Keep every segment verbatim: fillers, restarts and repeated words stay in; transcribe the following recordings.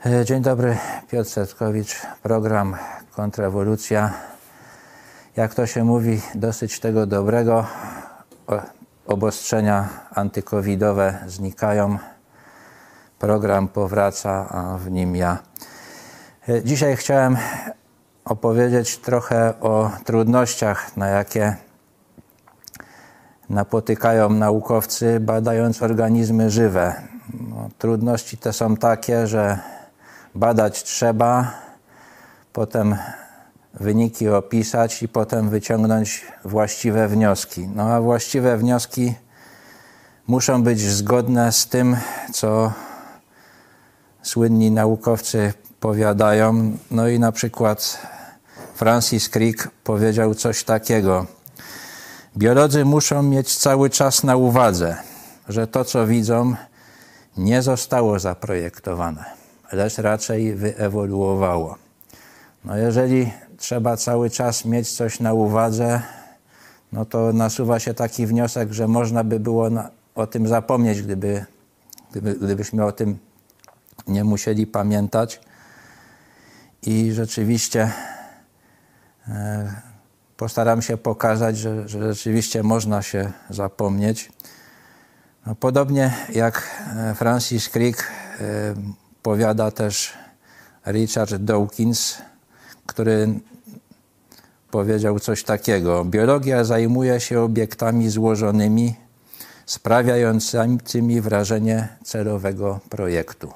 Dzień dobry, Piotr Setkowicz, program Kontrrewolucja. Jak to się mówi, dosyć tego dobrego. Obostrzenia antykowidowe znikają, program powraca, a w nim ja. Dzisiaj chciałem opowiedzieć trochę o trudnościach, na jakie napotykają naukowcy, badając organizmy żywe. No, trudności te są takie, że badać trzeba, potem wyniki opisać i potem wyciągnąć właściwe wnioski. No a właściwe wnioski muszą być zgodne z tym, co słynni naukowcy powiadają. No i na przykład Francis Crick powiedział coś takiego. Biolodzy muszą mieć cały czas na uwadze, że to, co widzą, nie zostało zaprojektowane, lecz raczej wyewoluowało. No jeżeli trzeba cały czas mieć coś na uwadze, no to nasuwa się taki wniosek, że można by było na, o tym zapomnieć, gdyby, gdyby, gdybyśmy o tym nie musieli pamiętać. I rzeczywiście e, postaram się pokazać, że, że rzeczywiście można się zapomnieć. No, podobnie jak Francis Crick, e, powiada też Richard Dawkins, który powiedział coś takiego. Biologia zajmuje się obiektami złożonymi, sprawiającymi wrażenie celowego projektu.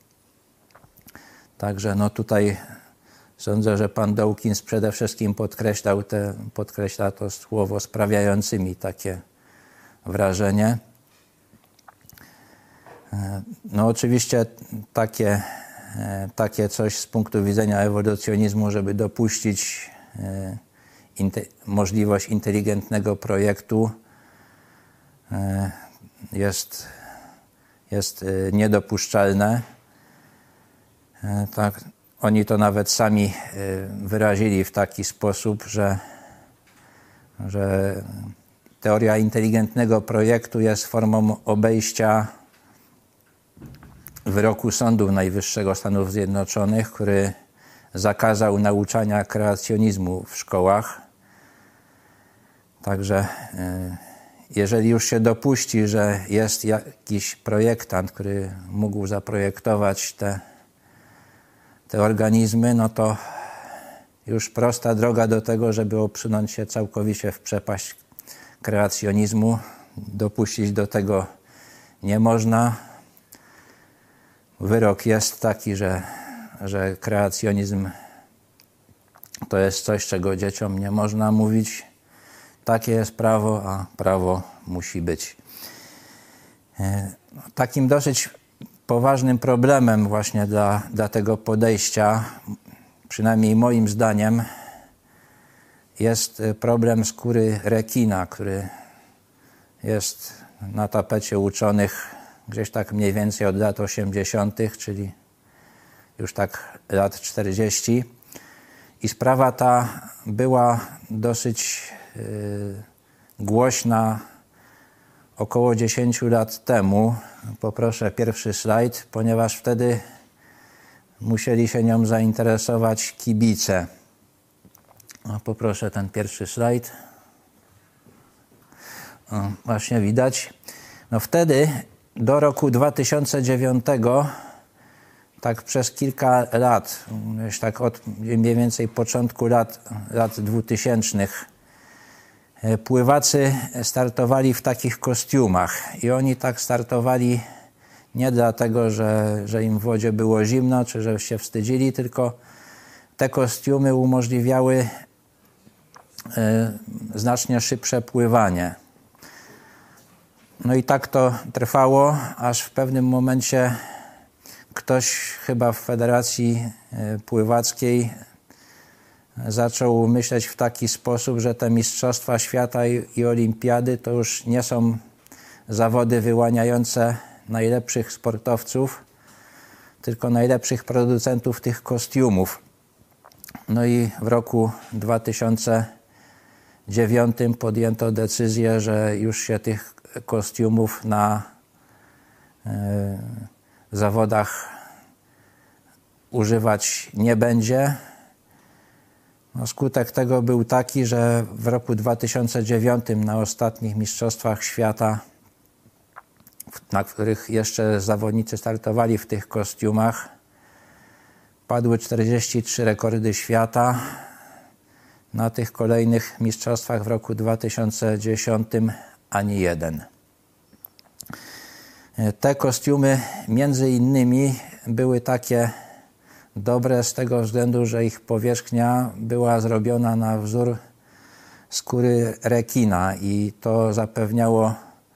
Także no tutaj sądzę, że pan Dawkins przede wszystkim podkreślał te, podkreśla to słowo sprawiającymi takie wrażenie. No oczywiście takie, takie coś z punktu widzenia ewolucjonizmu, żeby dopuścić inte, możliwość inteligentnego projektu jest, jest niedopuszczalne. Tak, oni to nawet sami wyrazili w taki sposób, że, że teoria inteligentnego projektu jest formą obejścia wyroku Sądu Najwyższego Stanów Zjednoczonych, który zakazał nauczania kreacjonizmu w szkołach. Także jeżeli już się dopuści, że jest jakiś projektant, który mógł zaprojektować te, te organizmy, no to już prosta droga do tego, żeby obsunąć się całkowicie w przepaść kreacjonizmu. Dopuścić do tego nie można. Wyrok jest taki, że, że kreacjonizm to jest coś, czego dzieciom nie można mówić. Takie jest prawo, a prawo musi być. Takim dosyć poważnym problemem właśnie dla, dla tego podejścia, przynajmniej moim zdaniem, jest problem skóry rekina, który jest na tapecie uczonych gdzieś tak mniej więcej od lat osiemdziesiątych, czyli już tak lat czterdziestu. I sprawa ta była dosyć yy, głośna około dziesięciu lat temu. Poproszę pierwszy slajd, ponieważ wtedy musieli się nią zainteresować kibice. No, poproszę ten pierwszy slajd. O, właśnie widać. No wtedy do roku dwa tysiące dziewiątego, tak przez kilka lat, już tak od mniej więcej początku lat, lat dwutysięcznych, pływacy startowali w takich kostiumach. I oni tak startowali nie dlatego, że, że im w wodzie było zimno, czy że się wstydzili, tylko te kostiumy umożliwiały e, znacznie szybsze pływanie. No i tak to trwało, aż w pewnym momencie ktoś chyba w Federacji Pływackiej zaczął myśleć w taki sposób, że te Mistrzostwa Świata i, i Olimpiady to już nie są zawody wyłaniające najlepszych sportowców, tylko najlepszych producentów tych kostiumów. No i w roku dwa tysiące dziewiątym podjęto decyzję, że już się tych kostiumów na e, zawodach używać nie będzie. No, skutek tego był taki, że w roku dwa tysiące dziewiątym na ostatnich Mistrzostwach Świata, na których jeszcze zawodnicy startowali w tych kostiumach, padły czterdzieści trzy rekordy świata. Na tych kolejnych mistrzostwach w roku dwa tysiące dziesiątym ani jeden. Te kostiumy między innymi były takie dobre z tego względu, że ich powierzchnia była zrobiona na wzór skóry rekina i to zapewniało,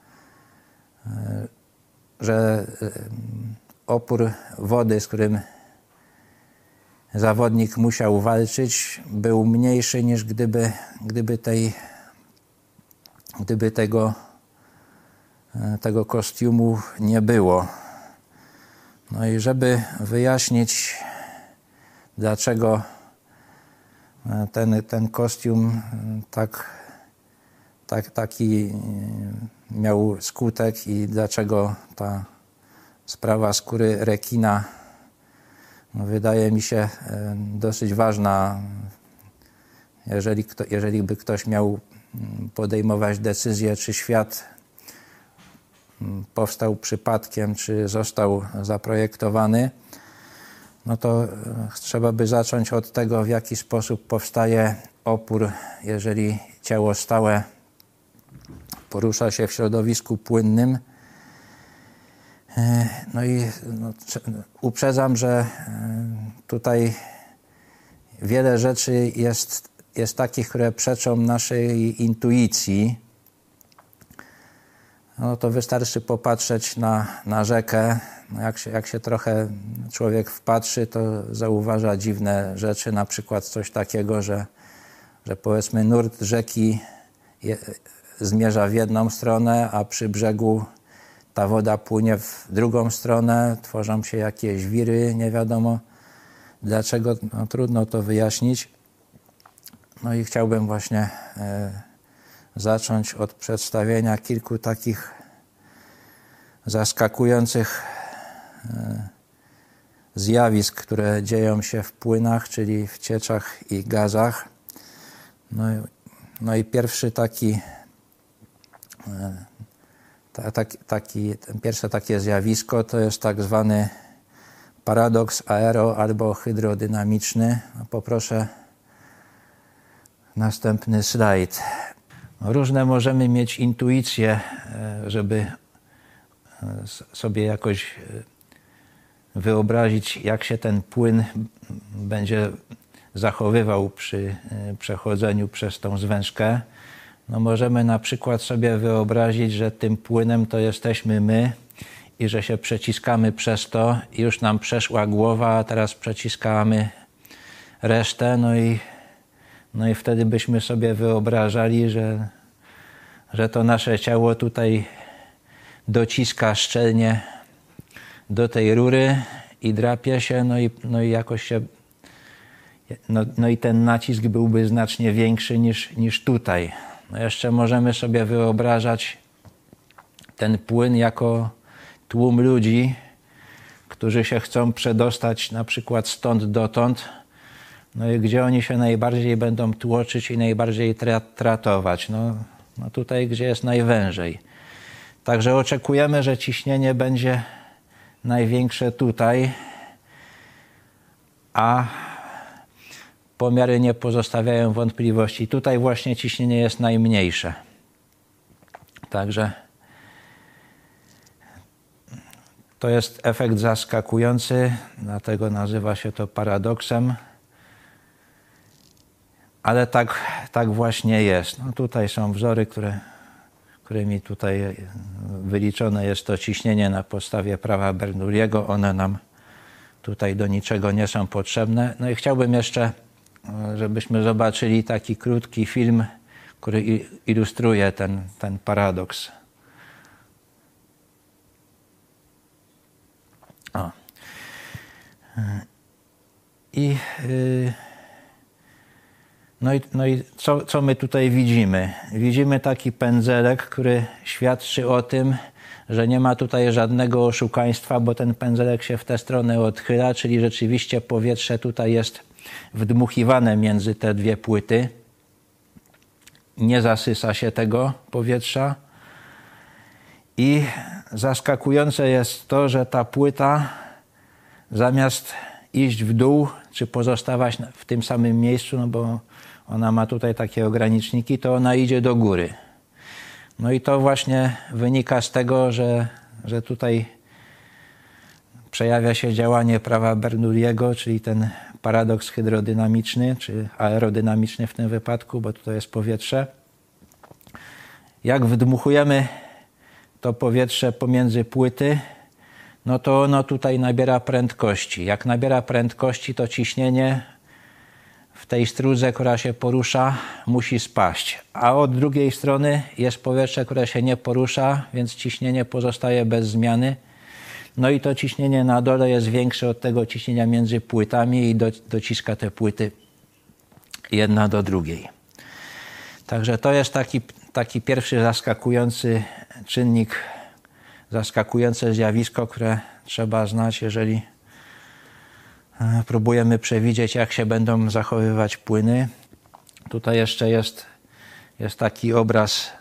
że opór wody, z którym zawodnik musiał walczyć, był mniejszy niż gdyby, gdyby, tej, gdyby tego, tego kostiumu nie było. No i żeby wyjaśnić, dlaczego ten, ten kostium tak, tak, taki miał skutek i dlaczego ta sprawa skóry rekina no, wydaje mi się dosyć ważna, jeżeli, kto, jeżeli by ktoś miał podejmować decyzję, czy świat powstał przypadkiem, czy został zaprojektowany, no to trzeba by zacząć od tego, w jaki sposób powstaje opór, jeżeli ciało stałe porusza się w środowisku płynnym. No i no, uprzedzam, że tutaj wiele rzeczy jest, jest takich, które przeczą naszej intuicji. No to wystarczy popatrzeć na, na rzekę. No jak, się, jak się trochę człowiek wpatrzy, to zauważa dziwne rzeczy, na przykład coś takiego, że, że powiedzmy nurt rzeki je, zmierza w jedną stronę, a przy brzegu ta woda płynie w drugą stronę, tworzą się jakieś wiry, nie wiadomo dlaczego, no, trudno to wyjaśnić. No i chciałbym właśnie e, zacząć od przedstawienia kilku takich zaskakujących e, zjawisk, które dzieją się w płynach, czyli w cieczach i gazach. No, no i pierwszy taki e, Ta, taki, taki, pierwsze takie zjawisko to jest tak zwany paradoks aero- albo hydrodynamiczny. No, poproszę następny slajd. Różne możemy mieć intuicje, żeby sobie jakoś wyobrazić, jak się ten płyn będzie zachowywał przy przechodzeniu przez tą zwężkę. No możemy na przykład sobie wyobrazić, że tym płynem to jesteśmy my i że się przeciskamy przez to i już nam przeszła głowa, a teraz przeciskamy resztę, no i, no i wtedy byśmy sobie wyobrażali, że, że to nasze ciało tutaj dociska szczelnie do tej rury i drapie się, no i, no i jakoś się, no, no i ten nacisk byłby znacznie większy niż, niż tutaj. No jeszcze możemy sobie wyobrażać ten płyn jako tłum ludzi, którzy się chcą przedostać na przykład stąd dotąd, no i gdzie oni się najbardziej będą tłoczyć i najbardziej tra- tratować. No, no tutaj, gdzie jest najwężej. Także oczekujemy, że ciśnienie będzie największe tutaj, a pomiary nie pozostawiają wątpliwości. Tutaj właśnie ciśnienie jest najmniejsze. Także to jest efekt zaskakujący, dlatego nazywa się to paradoksem. Ale tak, tak właśnie jest. No tutaj są wzory, które, którymi tutaj wyliczone jest to ciśnienie na podstawie prawa Bernoulliego. One nam tutaj do niczego nie są potrzebne. No i chciałbym jeszcze, żebyśmy zobaczyli taki krótki film, który ilustruje ten, ten paradoks. O. I yy, No i, no i co, co my tutaj widzimy? Widzimy taki pędzelek, który świadczy o tym, że nie ma tutaj żadnego oszukaństwa, bo ten pędzelek się w tę stronę odchyla, czyli rzeczywiście powietrze tutaj jest wdmuchiwane między te dwie płyty. Nie zasysa się tego powietrza. I zaskakujące jest to, że ta płyta zamiast iść w dół, czy pozostawać w tym samym miejscu, no bo ona ma tutaj takie ograniczniki, to ona idzie do góry. No i to właśnie wynika z tego, że, że tutaj przejawia się działanie prawa Bernoulliego, czyli ten paradoks hydrodynamiczny, czy aerodynamiczny w tym wypadku, bo tutaj jest powietrze. Jak wdmuchujemy to powietrze pomiędzy płyty, no to ono tutaj nabiera prędkości. Jak nabiera prędkości, to ciśnienie w tej strudze, która się porusza, musi spaść. A od drugiej strony jest powietrze, które się nie porusza, więc ciśnienie pozostaje bez zmiany. No i to ciśnienie na dole jest większe od tego ciśnienia między płytami i do, dociska te płyty jedna do drugiej. Także to jest taki, taki pierwszy zaskakujący czynnik, zaskakujące zjawisko, które trzeba znać, jeżeli próbujemy przewidzieć, jak się będą zachowywać płyny. Tutaj jeszcze jest, jest taki obraz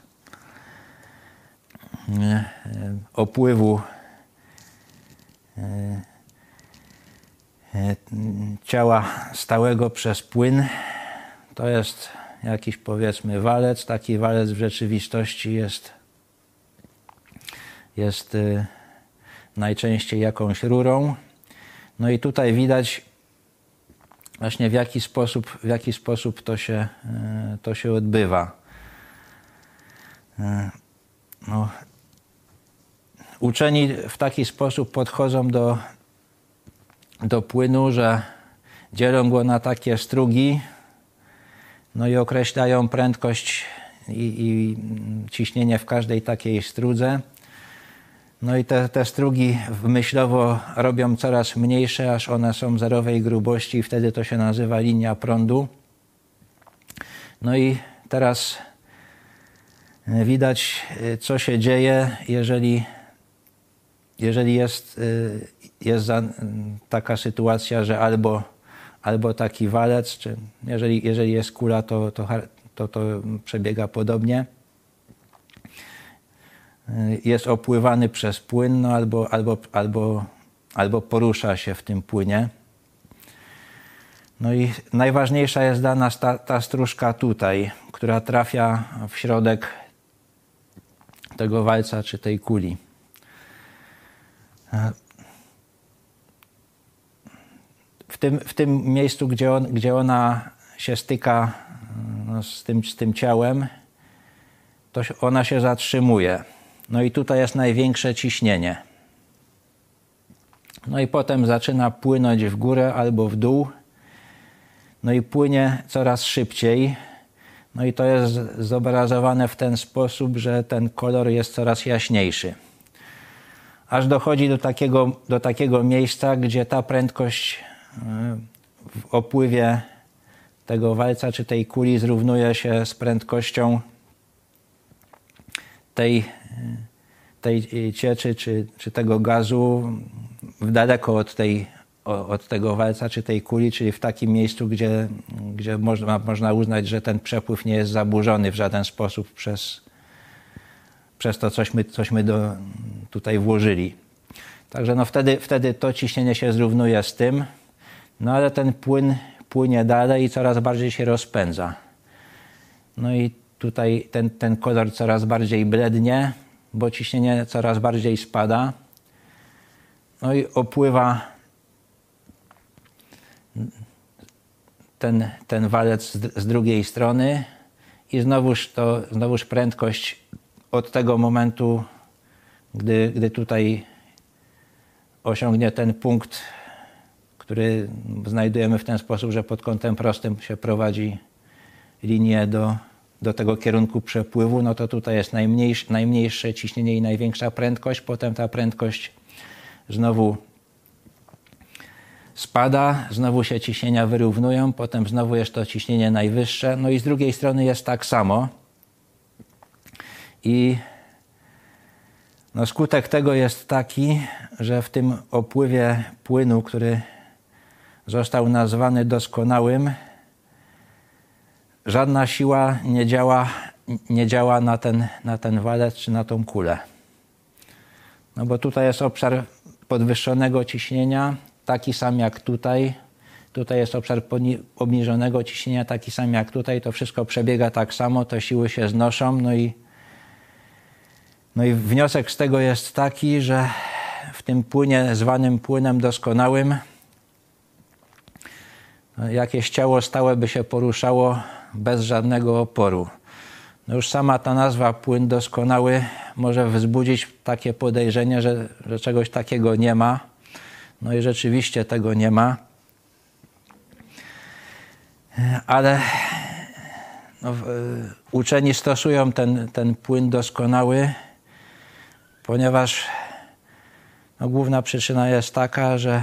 opływu ciała stałego przez płyn. To jest jakiś, powiedzmy, walec. Taki walec w rzeczywistości jest, jest najczęściej jakąś rurą. No i tutaj widać właśnie w jaki sposób, w jaki sposób to się, to się odbywa. No, uczeni w taki sposób podchodzą do, do płynu, że dzielą go na takie strugi, no i określają prędkość i, i ciśnienie w każdej takiej strudze. No i te, te strugi myślowo robią coraz mniejsze, aż one są zerowej grubości i wtedy to się nazywa linia prądu. No i teraz widać, co się dzieje, jeżeli, jeżeli jest, jest taka sytuacja, że albo, albo taki walec, czy jeżeli, jeżeli jest kula, to, to, to, to przebiega podobnie. Jest opływany przez płyn, no albo, albo, albo, albo porusza się w tym płynie. No i najważniejsza jest dla nas ta, ta stróżka tutaj, która trafia w środek tego walca czy tej kuli. W tym, w tym miejscu, gdzie, on, gdzie ona się styka no, z, tym, z tym ciałem, to ona się zatrzymuje. No i tutaj jest największe ciśnienie. No i potem zaczyna płynąć w górę albo w dół. No i płynie coraz szybciej. No i to jest zobrazowane w ten sposób, że ten kolor jest coraz jaśniejszy. Aż dochodzi do takiego, do takiego miejsca, gdzie ta prędkość w opływie tego walca czy tej kuli zrównuje się z prędkością tej, tej cieczy czy, czy tego gazu daleko od, tej, od tego walca czy tej kuli, czyli w takim miejscu, gdzie, gdzie można, można uznać, że ten przepływ nie jest zaburzony w żaden sposób przez, przez to, cośmy, cośmy do, tutaj włożyli. Także no wtedy, wtedy to ciśnienie się zrównuje z tym, no ale ten płyn płynie dalej i coraz bardziej się rozpędza. No i tutaj ten, ten kolor coraz bardziej blednie, bo ciśnienie coraz bardziej spada. No i opływa ten, ten walec z, z drugiej strony i znowuż, to, znowuż prędkość od tego momentu, gdy, gdy tutaj osiągnie ten punkt, który znajdujemy w ten sposób, że pod kątem prostym się prowadzi linię do, do tego kierunku przepływu, no to tutaj jest najmniejsze, najmniejsze ciśnienie i największa prędkość. Potem ta prędkość znowu spada, znowu się ciśnienia wyrównują, potem znowu jest to ciśnienie najwyższe, no i z drugiej strony jest tak samo. I no skutek tego jest taki, że w tym opływie płynu, który został nazwany doskonałym, żadna siła nie działa, nie działa na ten, na ten walec czy na tą kulę. No bo tutaj jest obszar podwyższonego ciśnienia, taki sam jak tutaj. Tutaj jest obszar obniżonego ciśnienia, taki sam jak tutaj. To wszystko przebiega tak samo, te siły się znoszą. No i, no i wniosek z tego jest taki, że w tym płynie zwanym płynem doskonałym jakieś ciało stałe by się poruszało bez żadnego oporu. No już sama ta nazwa płyn doskonały może wzbudzić takie podejrzenie, że, że czegoś takiego nie ma. No i rzeczywiście tego nie ma. Ale no, uczeni stosują ten, ten płyn doskonały, ponieważ no, główna przyczyna jest taka, że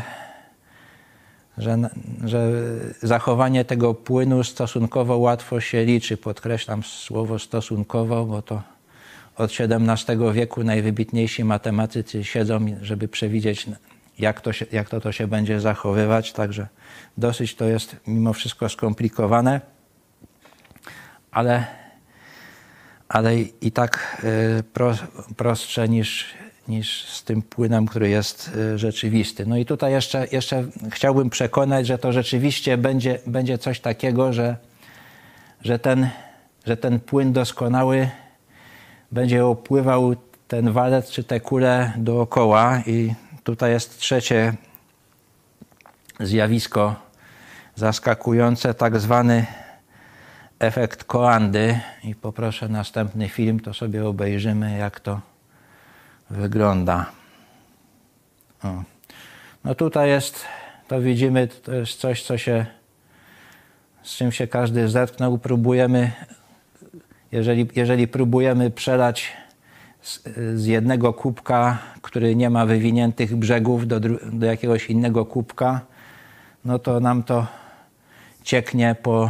Że, że zachowanie tego płynu stosunkowo łatwo się liczy. Podkreślam słowo stosunkowo, bo to od siedemnastego wieku najwybitniejsi matematycy siedzą, żeby przewidzieć, jak to, się, jak to, to się będzie zachowywać. Także dosyć to jest mimo wszystko skomplikowane, ale, ale i tak pro, prostsze niż niż z tym płynem, który jest rzeczywisty. No i tutaj jeszcze, jeszcze chciałbym przekonać, że to rzeczywiście będzie, będzie coś takiego, że, że, ten, że ten płyn doskonały będzie opływał ten walec czy tę kulę dookoła. I tutaj jest trzecie zjawisko zaskakujące, tak zwany efekt Coandy. I poproszę następny film, to sobie obejrzymy, jak to wygląda. O. No tutaj jest, to widzimy, to jest coś, co się, z czym się każdy zetknął. Próbujemy, jeżeli, jeżeli próbujemy przelać z, z jednego kubka, który nie ma wywiniętych brzegów, do, do jakiegoś innego kubka, no to nam to cieknie po,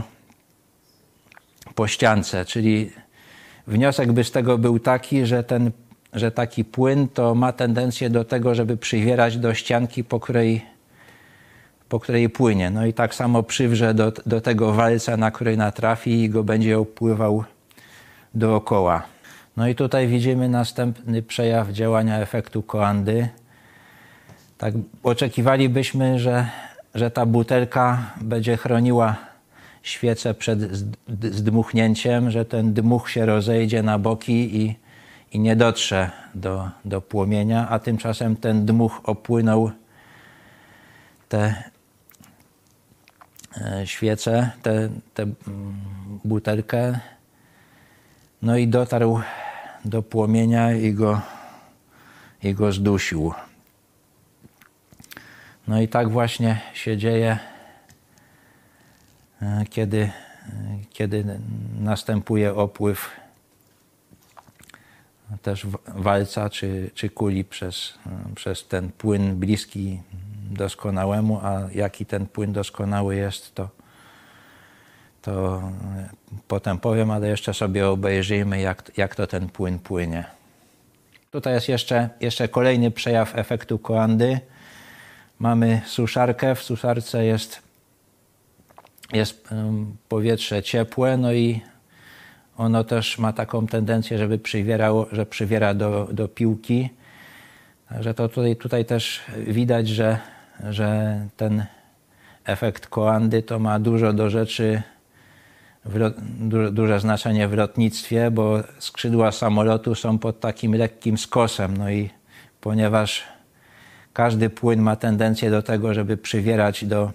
po ściance. Czyli wniosek by z tego był taki, że ten że taki płyn to ma tendencję do tego, żeby przywierać do ścianki, po której, po której płynie. No i tak samo przywrze do, do tego walca, na który natrafi i go będzie opływał dookoła. No i tutaj widzimy następny przejaw działania efektu Coandy. Tak oczekiwalibyśmy, że, że ta butelka będzie chroniła świecę przed zdmuchnięciem, że ten dmuch się rozejdzie na boki i i nie dotrze do, do płomienia, a tymczasem ten dmuch opłynął tę świecę, tę, tę butelkę, no i dotarł do płomienia i go, i go zdusił. No i tak właśnie się dzieje, kiedy, kiedy następuje opływ też walca czy, czy kuli przez, przez ten płyn bliski doskonałemu, a jaki ten płyn doskonały jest, to, to potem powiem, ale jeszcze sobie obejrzyjmy, jak, jak to ten płyn płynie. Tutaj jest jeszcze, jeszcze kolejny przejaw efektu Coandy. Mamy suszarkę, w suszarce jest, jest powietrze ciepłe, no i ono też ma taką tendencję, żeby przywierało, że przywiera do, do piłki. Także to tutaj, tutaj też widać, że, że ten efekt Coandy to ma dużo do rzeczy, w, du, duże znaczenie w lotnictwie, bo skrzydła samolotu są pod takim lekkim skosem. No i ponieważ każdy płyn ma tendencję do tego, żeby przywierać do,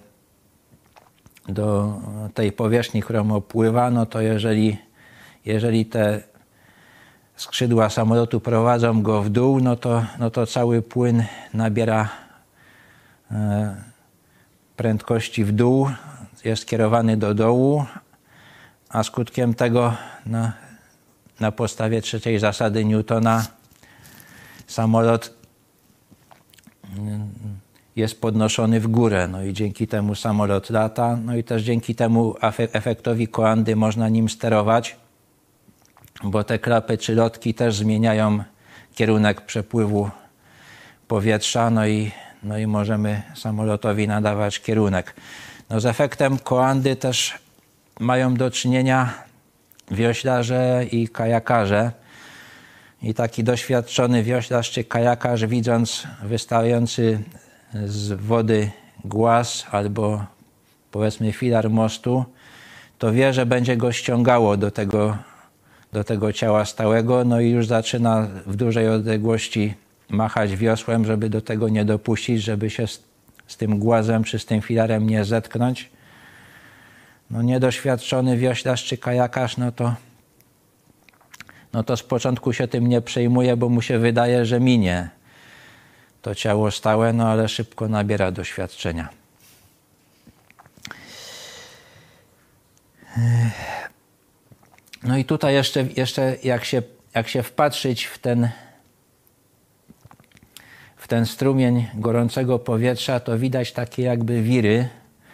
do tej powierzchni, którą opływa, no to jeżeli Jeżeli te skrzydła samolotu prowadzą go w dół, no to, no to cały płyn nabiera e, prędkości w dół, jest kierowany do dołu, a skutkiem tego no, na podstawie trzeciej zasady Newtona samolot jest podnoszony w górę. No i dzięki temu samolot lata, no i też dzięki temu efektowi Coandy można nim sterować, bo te klapy czy lotki też zmieniają kierunek przepływu powietrza, no i, no i możemy samolotowi nadawać kierunek. No z efektem Coandy też mają do czynienia wioślarze i kajakarze. I taki doświadczony wioślarz czy kajakarz, widząc wystający z wody głaz albo powiedzmy filar mostu, to wie, że będzie go ściągało do tego, do tego ciała stałego, no i już zaczyna w dużej odległości machać wiosłem, żeby do tego nie dopuścić, żeby się z, z tym głazem czy z tym filarem nie zetknąć. No niedoświadczony wioślarz czy kajakarz, no to no to z początku się tym nie przejmuje, bo mu się wydaje, że minie to ciało stałe, no ale szybko nabiera doświadczenia. No i tutaj jeszcze, jeszcze jak się, jak się wpatrzyć w ten, w ten strumień gorącego powietrza, to widać takie jakby wiry.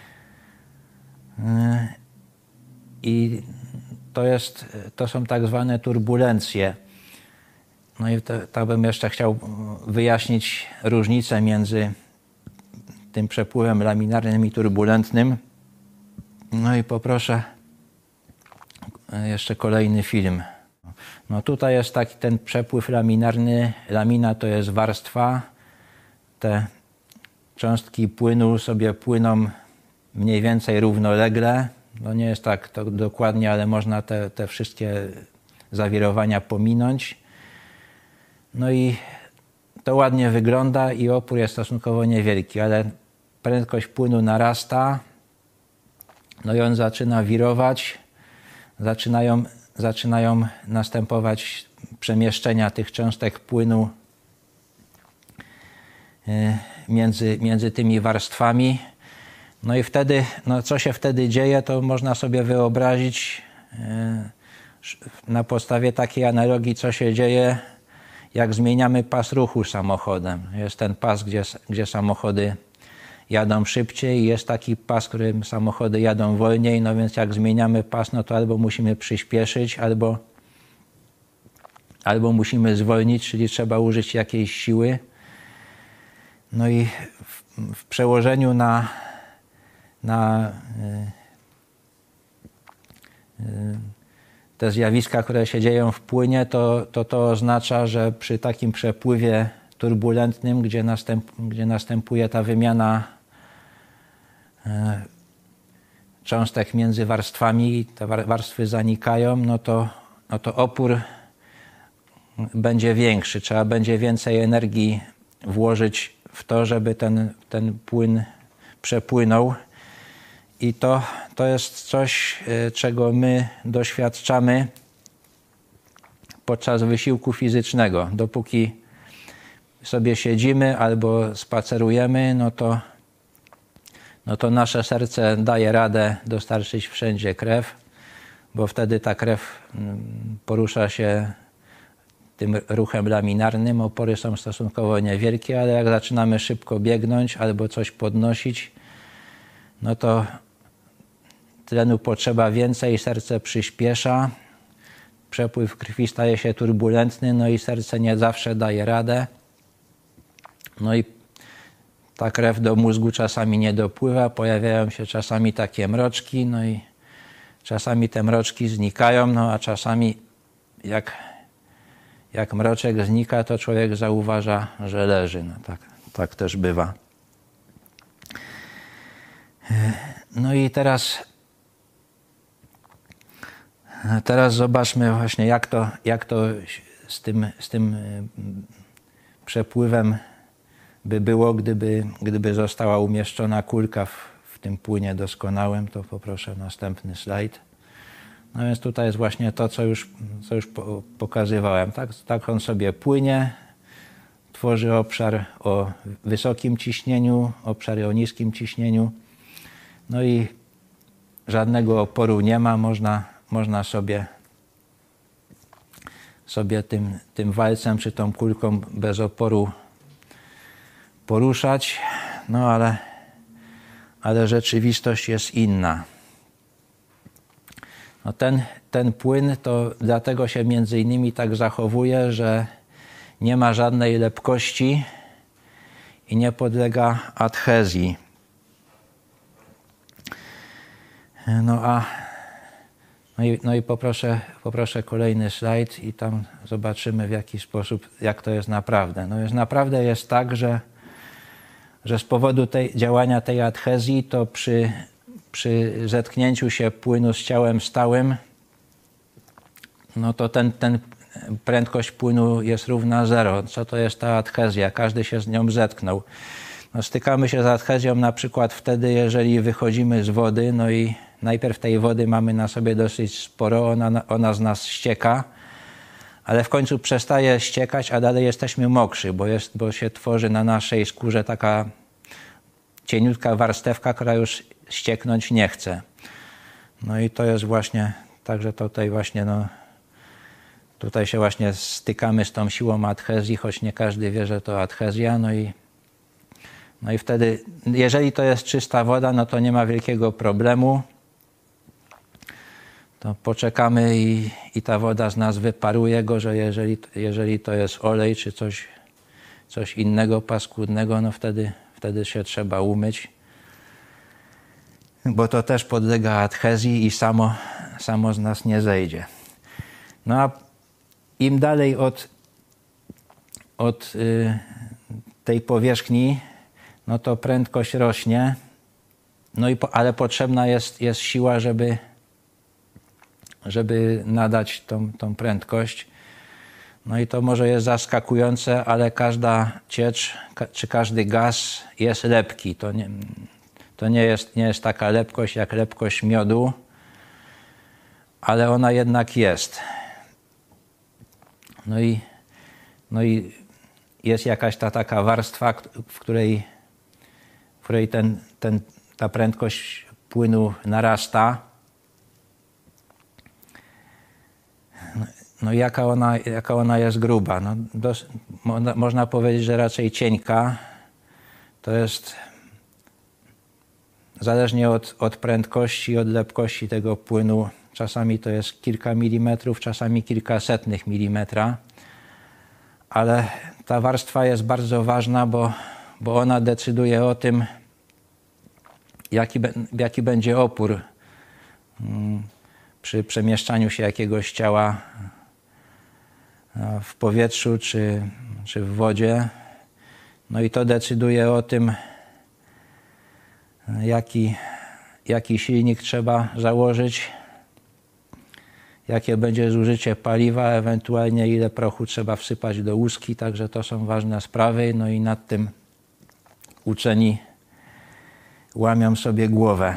I to, jest, to są tak zwane turbulencje. No i to, to bym jeszcze chciał wyjaśnić różnicę między tym przepływem laminarnym i turbulentnym. No i poproszę jeszcze kolejny film. No tutaj jest taki ten przepływ laminarny. Lamina to jest warstwa. Te cząstki płynu sobie płyną mniej więcej równolegle. No nie jest tak to dokładnie, ale można te, te wszystkie zawirowania pominąć. No i to ładnie wygląda i opór jest stosunkowo niewielki, ale prędkość płynu narasta, no i on zaczyna wirować, zaczynają, zaczynają następować przemieszczenia tych cząstek płynu między, między tymi warstwami. No i wtedy, no co się wtedy dzieje, to można sobie wyobrazić na podstawie takiej analogii, co się dzieje, jak zmieniamy pas ruchu samochodem. Jest ten pas, gdzie, gdzie samochody jadą szybciej i jest taki pas, którym samochody jadą wolniej, no więc jak zmieniamy pas, no to albo musimy przyspieszyć, albo, albo musimy zwolnić, czyli trzeba użyć jakiejś siły. No i w, w przełożeniu na na te zjawiska, które się dzieją w płynie, to to, to oznacza, że przy takim przepływie turbulentnym, gdzie, następ, gdzie następuje ta wymiana cząstek między warstwami, te warstwy zanikają, no to, no to opór będzie większy. Trzeba będzie więcej energii włożyć w to, żeby ten, ten płyn przepłynął. I to, to jest coś, czego my doświadczamy podczas wysiłku fizycznego. Dopóki sobie siedzimy albo spacerujemy, no to, no to nasze serce daje radę dostarczyć wszędzie krew, bo wtedy ta krew porusza się tym ruchem laminarnym. Opory są stosunkowo niewielkie, ale jak zaczynamy szybko biegnąć albo coś podnosić, no to tlenu potrzeba więcej, serce przyspiesza, przepływ krwi staje się turbulentny, no i serce nie zawsze daje radę. No i ta krew do mózgu czasami nie dopływa, pojawiają się czasami takie mroczki, no i czasami te mroczki znikają, no a czasami jak, jak mroczek znika, to człowiek zauważa, że leży. No tak, tak też bywa. No i teraz Teraz zobaczmy właśnie, jak to, jak to z tym, z tym przepływem by było, gdyby, gdyby została umieszczona kulka w, w tym płynie doskonałym. To poproszę następny slajd. No więc tutaj jest właśnie to, co już, co już po, pokazywałem. Tak, tak on sobie płynie, tworzy obszar o wysokim ciśnieniu, obszary o niskim ciśnieniu. No i żadnego oporu nie ma, można Można sobie, sobie tym, tym walcem czy tą kulką bez oporu poruszać. no ale, ale rzeczywistość jest inna. No ten, ten płyn to dlatego się między innymi tak zachowuje, że nie ma żadnej lepkości i nie podlega adhezji. No a no i, no i poproszę, poproszę kolejny slajd i tam zobaczymy w jaki sposób, jak to jest naprawdę. No jest naprawdę jest tak, że, że z powodu tej, działania tej adhezji to przy, przy zetknięciu się płynu z ciałem stałym, no to ten, ten prędkość płynu jest równa zero. Co to jest ta adhezja? Każdy się z nią zetknął. No stykamy się z adhezją na przykład wtedy, jeżeli wychodzimy z wody, no i najpierw tej wody mamy na sobie dosyć sporo, ona, ona z nas ścieka, ale w końcu przestaje ściekać, a dalej jesteśmy mokrzy, bo, jest, bo się tworzy na naszej skórze taka cieniutka warstewka, która już ścieknąć nie chce. No i to jest właśnie, także tutaj właśnie, no, tutaj się właśnie stykamy z tą siłą adhezji, choć nie każdy wie, że to adhezja, no i No i wtedy, jeżeli to jest czysta woda, no to nie ma wielkiego problemu. To poczekamy i, i ta woda z nas wyparuje go, że jeżeli, jeżeli to jest olej czy coś, coś innego paskudnego, no wtedy, wtedy się trzeba umyć. Bo to też podlega adhezji i samo, samo z nas nie zejdzie. No a im dalej od, od y, tej powierzchni, no to prędkość rośnie, no i po, ale potrzebna jest, jest siła, żeby, żeby nadać tą, tą prędkość. No i to może jest zaskakujące, ale każda ciecz ka, czy każdy gaz jest lepki. To, nie, to nie, jest, nie jest taka lepkość jak lepkość miodu, ale ona jednak jest. No i, no i jest jakaś ta taka warstwa, w której w której ten, ten, ta prędkość płynu narasta. No, no i jaka ona, jaka ona jest gruba? No, dos, mo, można powiedzieć, że raczej cienka. To jest zależnie od, od prędkości i od lepkości tego płynu. Czasami to jest kilka milimetrów, czasami kilka setnych milimetra. Ale ta warstwa jest bardzo ważna, bo bo ona decyduje o tym, jaki, jaki będzie opór przy przemieszczaniu się jakiegoś ciała w powietrzu czy, czy w wodzie. No i to decyduje o tym, jaki, jaki silnik trzeba założyć, jakie będzie zużycie paliwa, ewentualnie ile prochu trzeba wsypać do łuski. Także to są ważne sprawy. No i nad tym uczeni łamią sobie głowę.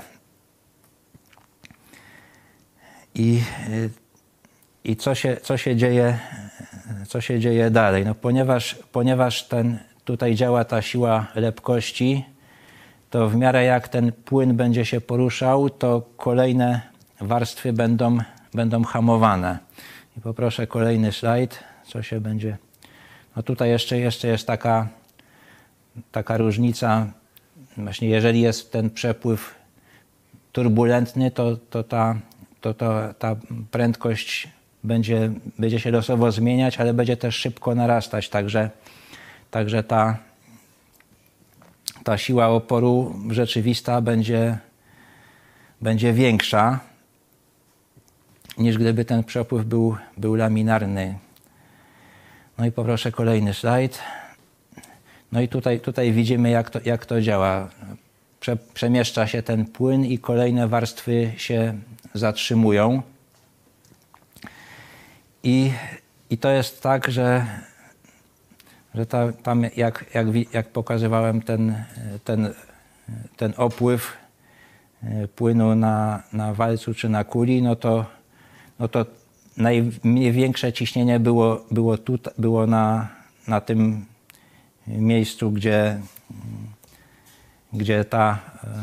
I, i co się, co się dzieje, co się dzieje dalej? No ponieważ, ponieważ ten, tutaj działa ta siła lepkości, to w miarę jak ten płyn będzie się poruszał, to kolejne warstwy będą, będą hamowane. I poproszę kolejny slajd, co się będzie... No tutaj jeszcze, jeszcze jest taka taka różnica, właśnie jeżeli jest ten przepływ turbulentny, to, to, ta, to, to ta prędkość będzie, będzie się losowo zmieniać, ale będzie też szybko narastać, także, także ta, ta siła oporu rzeczywista będzie, będzie większa, niż gdyby ten przepływ był, był laminarny. No i poproszę kolejny slajd. No i tutaj, tutaj widzimy, jak to, jak to działa. Prze, przemieszcza się ten płyn i kolejne warstwy się zatrzymują. I, i to jest tak, że, że ta, tam jak, jak, jak pokazywałem ten, ten, ten opływ płynu na, na walcu czy na kuli, no to, no to największe ciśnienie było, było, tutaj, było na, na tym miejscu, gdzie, gdzie ta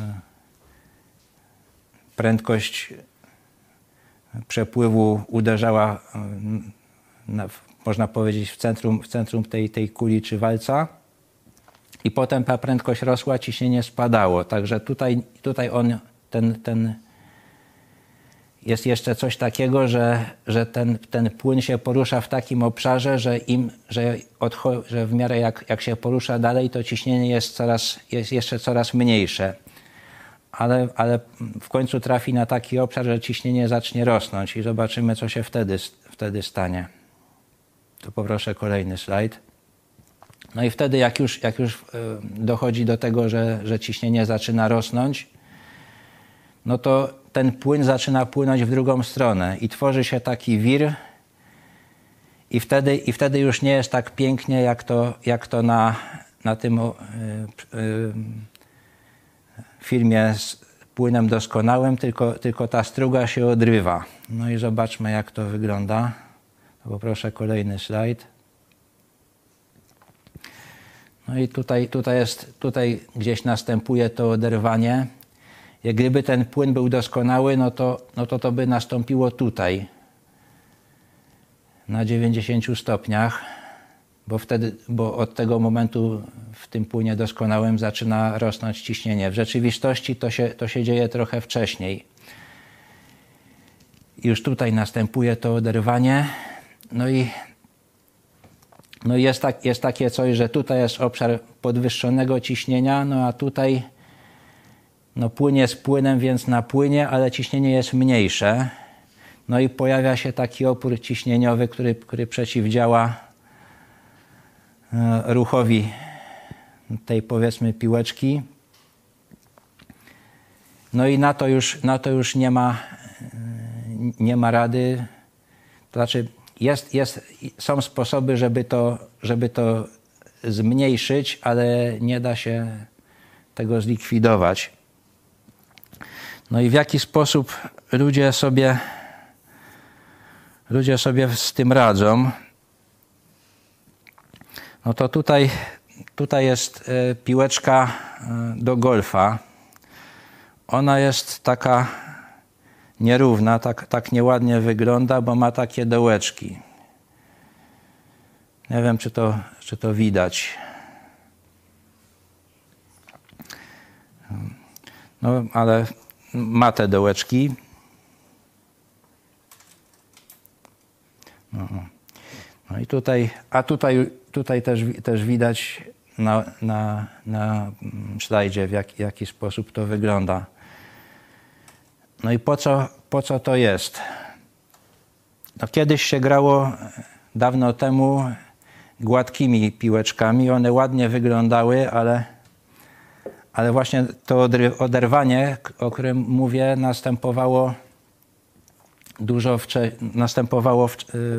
prędkość przepływu uderzała, na, można powiedzieć, w centrum, w centrum tej, tej kuli czy walca. i potem ta prędkość rosła, ciśnienie spadało. Także tutaj, tutaj on, ten, ten jest jeszcze coś takiego, że, że ten, ten płyn się porusza w takim obszarze, że, im, że, odcho- że w miarę jak, jak się porusza dalej, to ciśnienie jest, coraz, jest jeszcze coraz mniejsze. Ale, ale w końcu trafi na taki obszar, że ciśnienie zacznie rosnąć i zobaczymy, co się wtedy, wtedy stanie. Tu poproszę kolejny slajd. No i wtedy, jak już, jak już dochodzi do tego, że, że ciśnienie zaczyna rosnąć, no to ten płyn zaczyna płynąć w drugą stronę i tworzy się taki wir i wtedy, i wtedy już nie jest tak pięknie, jak to, jak to na, na tym yy, yy, filmie z płynem doskonałym, tylko, tylko ta struga się odrywa. No i zobaczmy, jak to wygląda. Poproszę kolejny slajd. No i tutaj, tutaj, jest, tutaj gdzieś następuje to oderwanie. Jak gdyby ten płyn był doskonały, no to, no to to by nastąpiło tutaj, na dziewięćdziesięciu stopniach, bo, wtedy, bo od tego momentu w tym płynie doskonałym zaczyna rosnąć ciśnienie. W rzeczywistości to się, to się dzieje trochę wcześniej. Już tutaj następuje to oderwanie. No i no jest, tak, jest takie coś, że tutaj jest obszar podwyższonego ciśnienia, no a tutaj no płynie z płynem, więc na płynie, ale ciśnienie jest mniejsze. No i pojawia się taki opór ciśnieniowy, który, który przeciwdziała ruchowi tej, powiedzmy, piłeczki. No i na to już, na to już nie ma, nie ma rady. To znaczy jest, jest, są sposoby, żeby to, żeby to zmniejszyć, ale nie da się tego zlikwidować. No i w jaki sposób ludzie sobie, ludzie sobie z tym radzą? No to tutaj, tutaj jest piłeczka do golfa. Ona jest taka nierówna, tak, tak nieładnie wygląda, bo ma takie dołeczki. Nie wiem, czy to, czy to widać. No, ale ma te dołeczki. No, no i tutaj, a tutaj, tutaj też, też widać na, na, na slajdzie, w jak, jaki sposób to wygląda. No i po co, po co to jest? No kiedyś się grało dawno temu gładkimi piłeczkami. One ładnie wyglądały, ale, ale właśnie to oderwanie, o którym mówię, następowało dużo wcześniej, następowało w,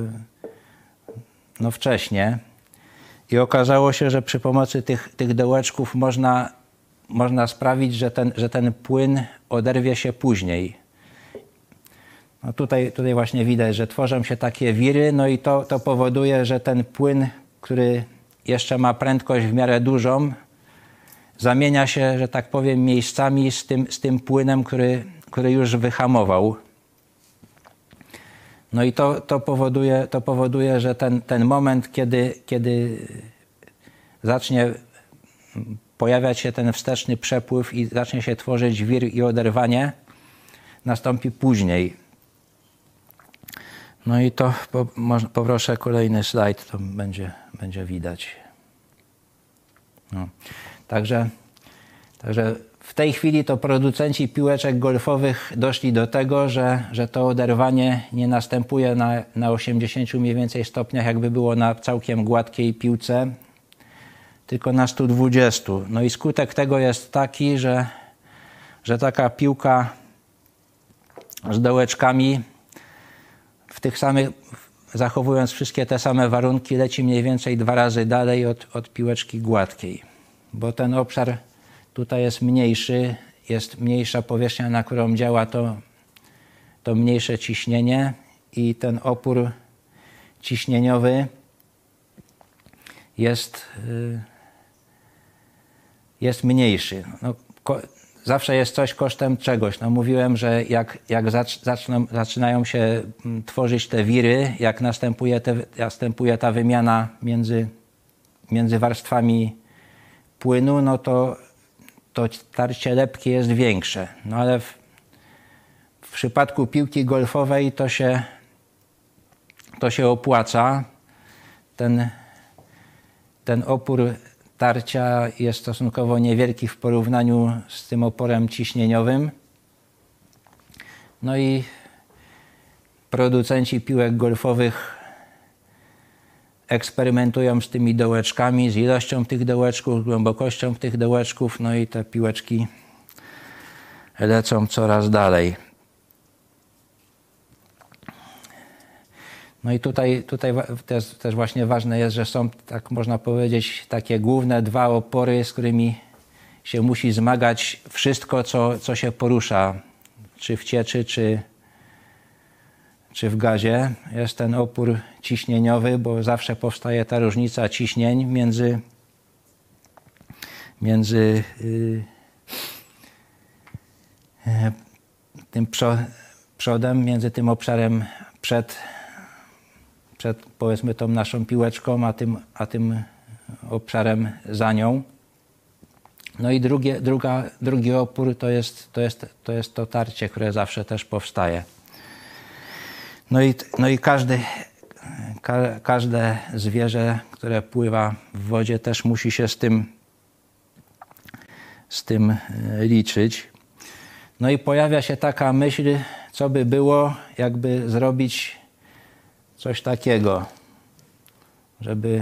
no wcześniej. I okazało się, że przy pomocy tych, tych dołeczków można, można sprawić, że ten, że ten płyn oderwie się później. No tutaj, tutaj właśnie widać, że tworzą się takie wiry, no i to, to powoduje, że ten płyn, który jeszcze ma prędkość w miarę dużą, zamienia się, że tak powiem, miejscami z tym, z tym płynem, który, który już wyhamował. No i to, to, powoduje, to powoduje, że ten, ten moment, kiedy, kiedy zacznie pojawiać się ten wsteczny przepływ i zacznie się tworzyć wir i oderwanie, nastąpi później. No i to po, może, poproszę kolejny slajd, to będzie, będzie widać. No. Także, także w tej chwili to producenci piłeczek golfowych doszli do tego, że, że to oderwanie nie następuje na, na osiemdziesięciu mniej więcej stopniach, jakby było na całkiem gładkiej piłce, tylko na stu dwudziestu. No i skutek tego jest taki, że, że taka piłka z dołeczkami w tych samych, zachowując wszystkie te same warunki, leci mniej więcej dwa razy dalej od, od piłeczki gładkiej. Bo ten obszar tutaj jest mniejszy, jest mniejsza powierzchnia, na którą działa to, to mniejsze ciśnienie i ten opór ciśnieniowy jest, jest mniejszy. No, ko, zawsze jest coś kosztem czegoś. No, mówiłem, że jak, jak zaczną, zaczynają się tworzyć te wiry, jak następuje, te, następuje ta wymiana między, między warstwami płynu, no to, to tarcie lepkie jest większe. No ale w, w przypadku piłki golfowej to się, to się opłaca. Ten, ten opór tarcia jest stosunkowo niewielki w porównaniu z tym oporem ciśnieniowym. No i producenci piłek golfowych eksperymentują z tymi dołeczkami, z ilością tych dołeczków, głębokością tych dołeczków, no i te piłeczki lecą coraz dalej. No i tutaj, tutaj też, też właśnie ważne jest, że są, tak można powiedzieć, takie główne dwa opory, z którymi się musi zmagać wszystko, co, co się porusza, czy w cieczy, czy, czy w gazie. Jest ten opór ciśnieniowy, bo zawsze powstaje ta różnica ciśnień między, między yy, yy, tym przo, przodem, między tym obszarem przed, przed powiedzmy tą naszą piłeczką, a tym, a tym obszarem za nią. No i drugie, druga, drugi opór to jest, to jest to jest to tarcie, które zawsze też powstaje. No i, no i każdy, ka, każde zwierzę, które pływa w wodzie, też musi się z tym, z tym liczyć. No i pojawia się taka myśl, co by było, jakby zrobić coś takiego, żeby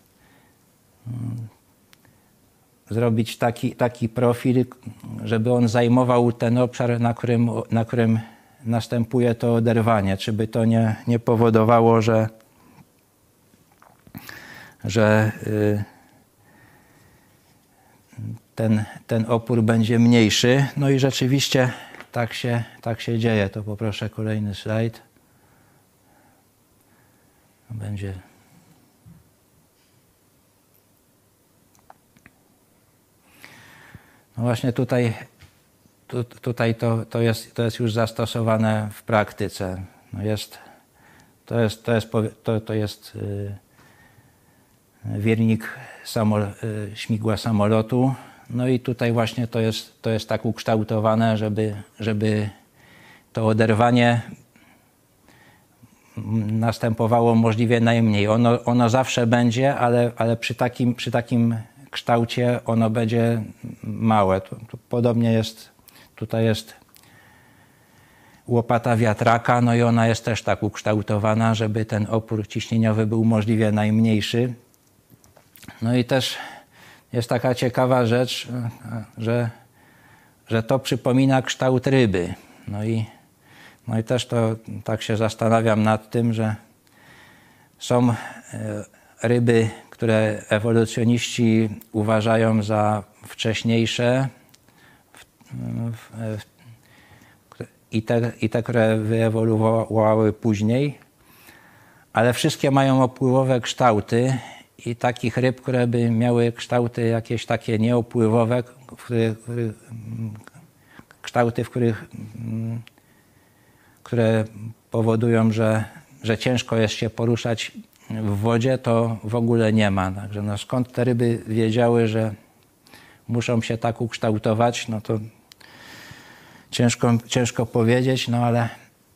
zrobić taki, taki profil, żeby on zajmował ten obszar, na którym, na którym następuje to oderwanie. Czy by to nie, nie powodowało, że, że y, ten, ten opór będzie mniejszy. No i rzeczywiście tak się, tak się dzieje. To poproszę kolejny slajd. Będzie... No właśnie tutaj, tu, tutaj to, to, jest, to jest już zastosowane w praktyce. No jest, to jest, to jest, to, to jest yy, wirnik samol, yy, śmigła samolotu. No i tutaj właśnie to jest, to jest tak ukształtowane, żeby, żeby to oderwanie następowało możliwie najmniej. Ono, ono zawsze będzie, ale, ale przy takim, przy takim kształcie ono będzie małe. Tu, tu podobnie jest, tutaj jest łopata wiatraka, no i ona jest też tak ukształtowana, żeby ten opór ciśnieniowy był możliwie najmniejszy. No i też jest taka ciekawa rzecz, że, że to przypomina kształt ryby. No i, no i też to tak się zastanawiam nad tym, że są ryby, które ewolucjoniści uważają za wcześniejsze i te, i te, które wyewoluowały później, ale wszystkie mają opływowe kształty i takich ryb, które by miały kształty jakieś takie nieopływowe, w których, kształty, w których, które powodują, że, że ciężko jest się poruszać w wodzie, to w ogóle nie ma. Także no skąd te ryby wiedziały, że muszą się tak ukształtować, no to ciężko, ciężko powiedzieć, no ale,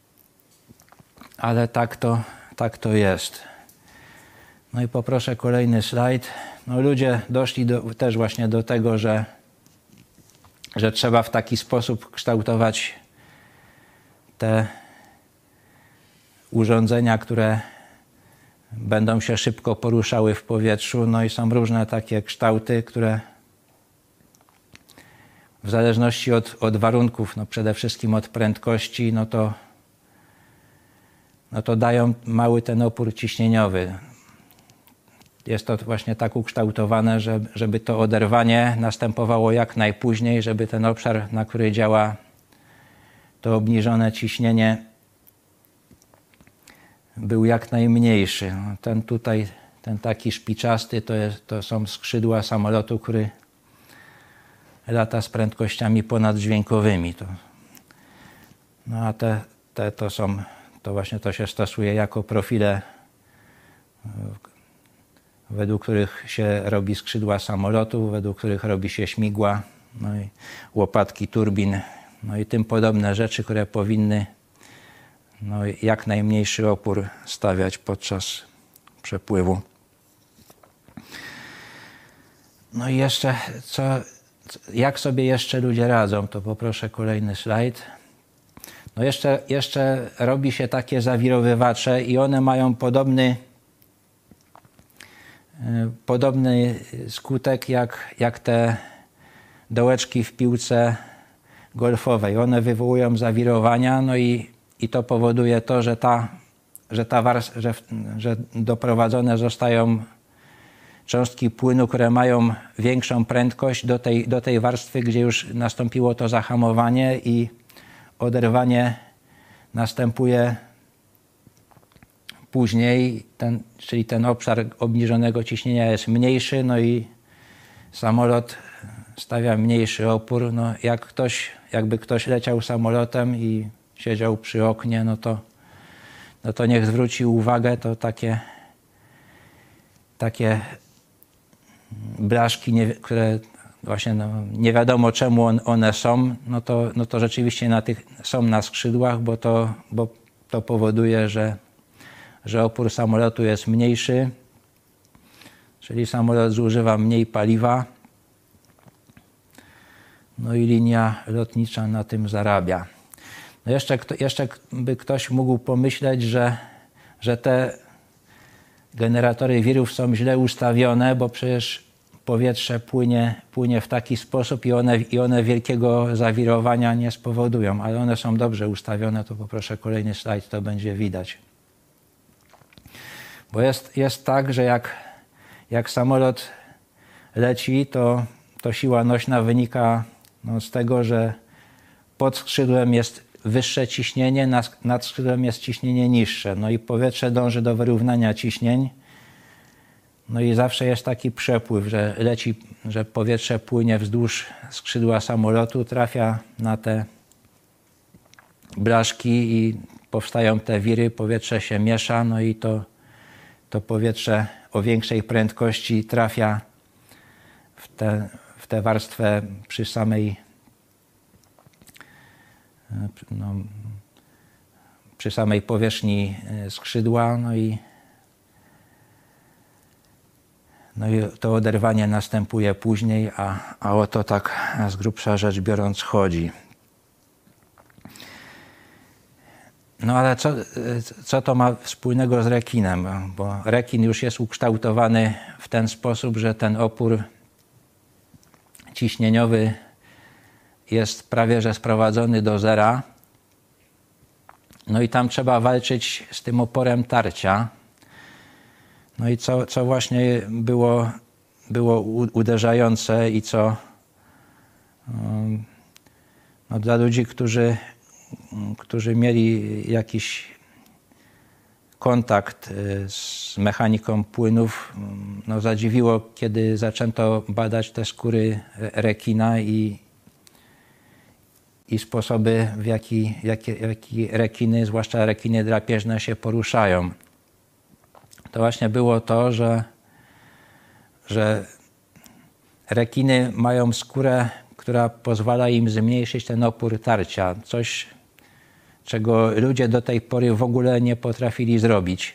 ale tak to, tak to jest. No i poproszę kolejny slajd. No ludzie doszli do, też właśnie do tego, że, że trzeba w taki sposób kształtować te urządzenia, które będą się szybko poruszały w powietrzu. No i są różne takie kształty, które w zależności od, od warunków, no przede wszystkim od prędkości, no to, no to dają mały ten opór ciśnieniowy. Jest to właśnie tak ukształtowane, że, żeby to oderwanie następowało jak najpóźniej, żeby ten obszar, na który działa to obniżone ciśnienie, był jak najmniejszy. Ten tutaj, ten taki szpiczasty, to, jest, to są skrzydła samolotu, który lata z prędkościami ponaddźwiękowymi. To, no a te, te to są, to właśnie to się stosuje jako profile według których się robi skrzydła samolotu, według których robi się śmigła, no i łopatki turbin, no i tym podobne rzeczy, które powinny no, jak najmniejszy opór stawiać podczas przepływu. No i jeszcze, co, jak sobie jeszcze ludzie radzą, to poproszę kolejny slajd. No jeszcze, jeszcze robi się takie zawirowywacze i one mają podobny, podobny skutek jak, jak te dołeczki w piłce golfowej. One wywołują zawirowania, no i, i to powoduje to, że, ta, że, ta wars- że, że doprowadzone zostają cząstki płynu, które mają większą prędkość do tej, do tej warstwy, gdzie już nastąpiło to zahamowanie i oderwanie następuje później, ten, czyli ten obszar obniżonego ciśnienia jest mniejszy, no i samolot stawia mniejszy opór. No jak ktoś, jakby ktoś leciał samolotem i siedział przy oknie, no to, no to niech zwróci uwagę, to takie, takie blaszki, nie, które właśnie no, nie wiadomo czemu on, one są, no to, no to rzeczywiście na tych, są na skrzydłach, bo to, bo to powoduje, że, że opór samolotu jest mniejszy, czyli samolot zużywa mniej paliwa, no i linia lotnicza na tym zarabia. No jeszcze, jeszcze by ktoś mógł pomyśleć, że, że te generatory wirów są źle ustawione, bo przecież powietrze płynie, płynie w taki sposób i one, i one wielkiego zawirowania nie spowodują, ale one są dobrze ustawione, to poproszę kolejny slajd, to będzie widać. Bo jest, jest tak, że jak, jak samolot leci, to, to siła nośna wynika no, z tego, że pod skrzydłem jest wyższe ciśnienie, nad, nad skrzydłem jest ciśnienie niższe. No i powietrze dąży do wyrównania ciśnień. No i zawsze jest taki przepływ, że leci, że powietrze płynie wzdłuż skrzydła samolotu, trafia na te blaszki i powstają te wiry, powietrze się miesza, no i to, to powietrze o większej prędkości trafia w tę w tę warstwę przy samej no, przy samej powierzchni skrzydła, no i No i to oderwanie następuje później, a, a o to tak z grubsza rzecz biorąc chodzi. No ale co, co to ma wspólnego z rekinem? Bo rekin już jest ukształtowany w ten sposób, że ten opór ciśnieniowy jest prawie że sprowadzony do zera. No i tam trzeba walczyć z tym oporem tarcia. No i co, co właśnie było, było uderzające i co no dla ludzi, którzy, którzy mieli jakiś kontakt z mechaniką płynów, no zadziwiło, kiedy zaczęto badać te skóry rekina i, i sposoby, w jaki, jaki, jaki rekiny, zwłaszcza rekiny drapieżne, się poruszają. To właśnie było to, że, że rekiny mają skórę, która pozwala im zmniejszyć ten opór tarcia. Coś, czego ludzie do tej pory w ogóle nie potrafili zrobić.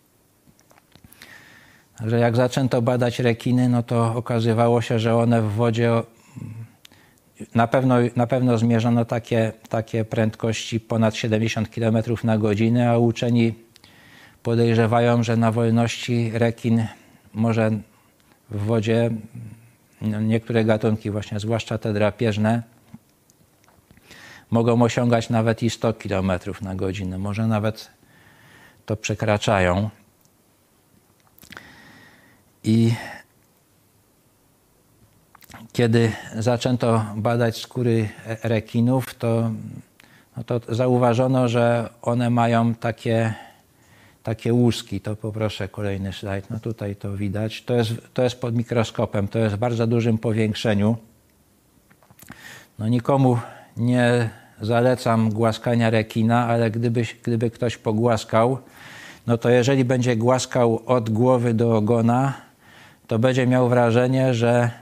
Że jak zaczęto badać rekiny, no to okazywało się, że one w wodzie na pewno, na pewno zmierzono takie, takie prędkości ponad siedemdziesiąt kilometrów na godzinę, a uczeni podejrzewają, że na wolności rekin może w wodzie, no niektóre gatunki właśnie, zwłaszcza te drapieżne, mogą osiągać nawet i sto kilometrów na godzinę. Może nawet to przekraczają. I kiedy zaczęto badać skóry rekinów, to, no to zauważono, że one mają takie takie łuski. To poproszę kolejny slajd. No tutaj to widać. To jest, to jest pod mikroskopem. To jest w bardzo dużym powiększeniu. No nikomu nie zalecam głaskania rekina, ale gdyby, gdyby ktoś pogłaskał, no to jeżeli będzie głaskał od głowy do ogona, to będzie miał wrażenie, że,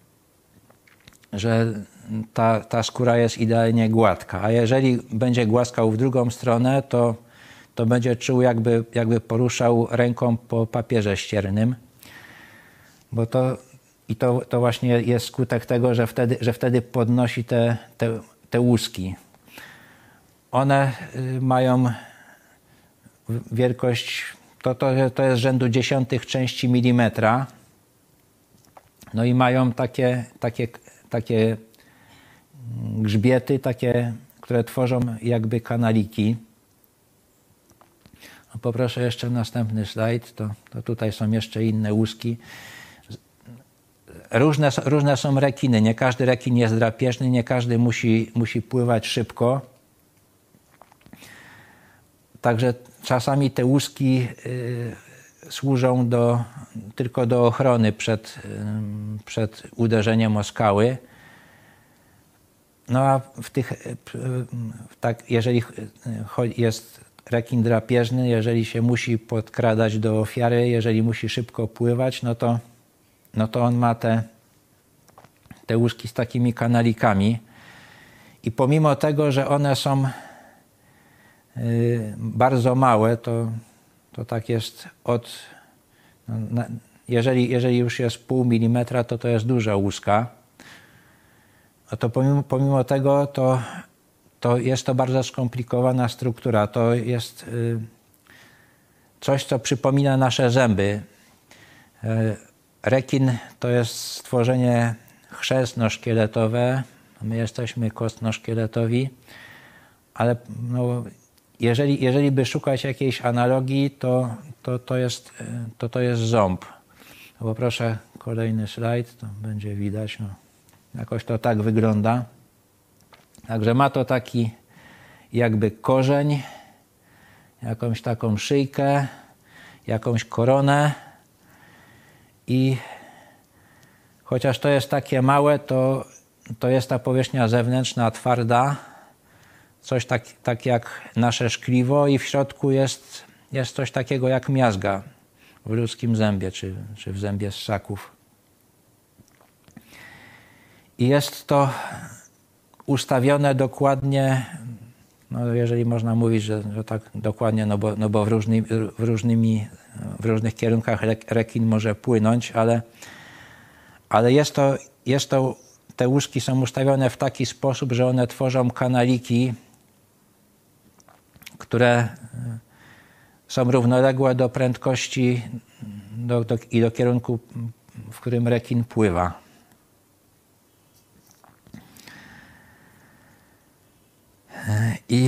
że ta, ta skóra jest idealnie gładka. A jeżeli będzie głaskał w drugą stronę, to, to będzie czuł, jakby, jakby poruszał ręką po papierze ściernym. Bo to, I to, to właśnie jest skutek tego, że wtedy, że wtedy podnosi te, te, te łuski. One mają wielkość, to, to, to jest rzędu dziesiątych części milimetra. No i mają takie, takie, takie grzbiety, takie, które tworzą jakby kanaliki. No poproszę jeszcze następny slajd, to, to tutaj są jeszcze inne łuski. Różne, różne są rekiny, nie każdy rekin jest drapieżny, nie każdy musi, musi pływać szybko. Także czasami te łuski y, służą do, tylko do ochrony przed, y, przed uderzeniem o skały. No a w tych, y, tak, jeżeli jest rekin drapieżny, jeżeli się musi podkradać do ofiary, jeżeli musi szybko pływać, no to, no to on ma te, te łuski z takimi kanalikami. I pomimo tego, że one są bardzo małe, to, to tak jest od, no, jeżeli, jeżeli już jest pół milimetra, to to jest duża łuska. A to pomimo, pomimo tego, to, to jest to bardzo skomplikowana struktura. To jest y, coś, co przypomina nasze zęby. Y, rekin to jest stworzenie chrzestno-szkieletowe. My jesteśmy kostno-szkieletowi, ale no, Jeżeli, jeżeli by szukać jakiejś analogii, to to, to, jest, to, to jest ząb. Poproszę kolejny slajd, to będzie widać. No, jakoś to tak wygląda. Także ma to taki jakby korzeń, jakąś taką szyjkę, jakąś koronę i chociaż to jest takie małe, to, to jest ta powierzchnia zewnętrzna twarda, coś tak, tak jak nasze szkliwo i w środku jest, jest coś takiego jak miazga w ludzkim zębie czy, czy w zębie ssaków. I jest to ustawione dokładnie, no jeżeli można mówić, że, że tak dokładnie, no bo, no bo w, różny, w, różnymi, w różnych kierunkach rekin może płynąć, ale, ale jest to, jest to, te łuski są ustawione w taki sposób, że one tworzą kanaliki, które są równoległe do prędkości do, do, i do kierunku, w którym rekin pływa. I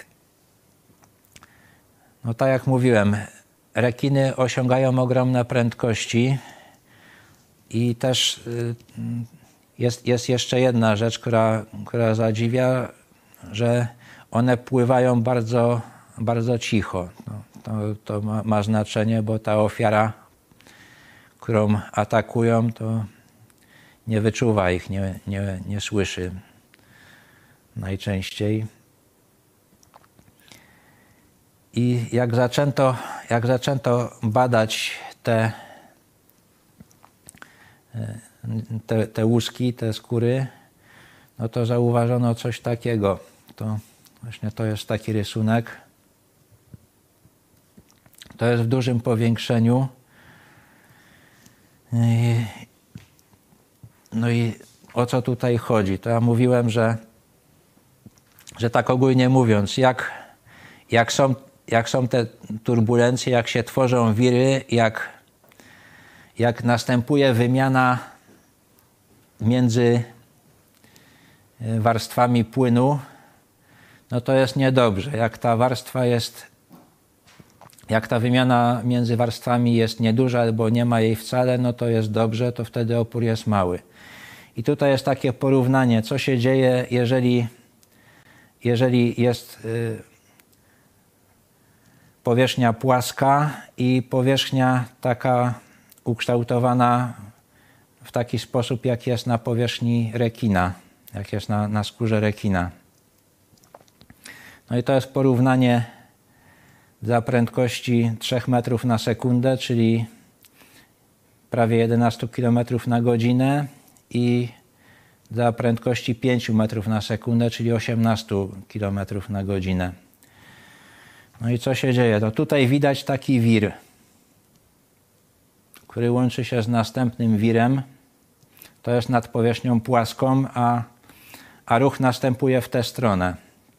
no tak jak mówiłem, rekiny osiągają ogromne prędkości i też jest, jest jeszcze jedna rzecz, która, która zadziwia, że one pływają bardzo, bardzo cicho. No, to to ma, ma znaczenie, bo ta ofiara, którą atakują, to nie wyczuwa ich, nie, nie, nie słyszy najczęściej. I jak zaczęto, jak zaczęto badać te, te, te łuski, te skóry, no to zauważono coś takiego. To właśnie to jest taki rysunek. To jest w dużym powiększeniu. No i o co tutaj chodzi? To ja mówiłem, że, że tak ogólnie mówiąc, jak, jak, są, jak są te turbulencje, jak się tworzą wiry, jak, jak następuje wymiana między warstwami płynu, no to jest niedobrze. Jak ta warstwa jest, jak ta wymiana między warstwami jest nieduża albo nie ma jej wcale, no to jest dobrze, to wtedy opór jest mały. I tutaj jest takie porównanie, co się dzieje, jeżeli, jeżeli jest y, powierzchnia płaska i powierzchnia taka ukształtowana w taki sposób, jak jest na powierzchni rekina, jak jest na, na skórze rekina. No i to jest porównanie dla prędkości trzech metrów na sekundę, czyli prawie jedenaście kilometrów na godzinę i dla prędkości pięć metrów na sekundę, czyli osiemnaście kilometrów na godzinę. No i co się dzieje? To tutaj widać taki wir, który łączy się z następnym wirem. To jest nad powierzchnią płaską, a, a ruch następuje w tę stronę.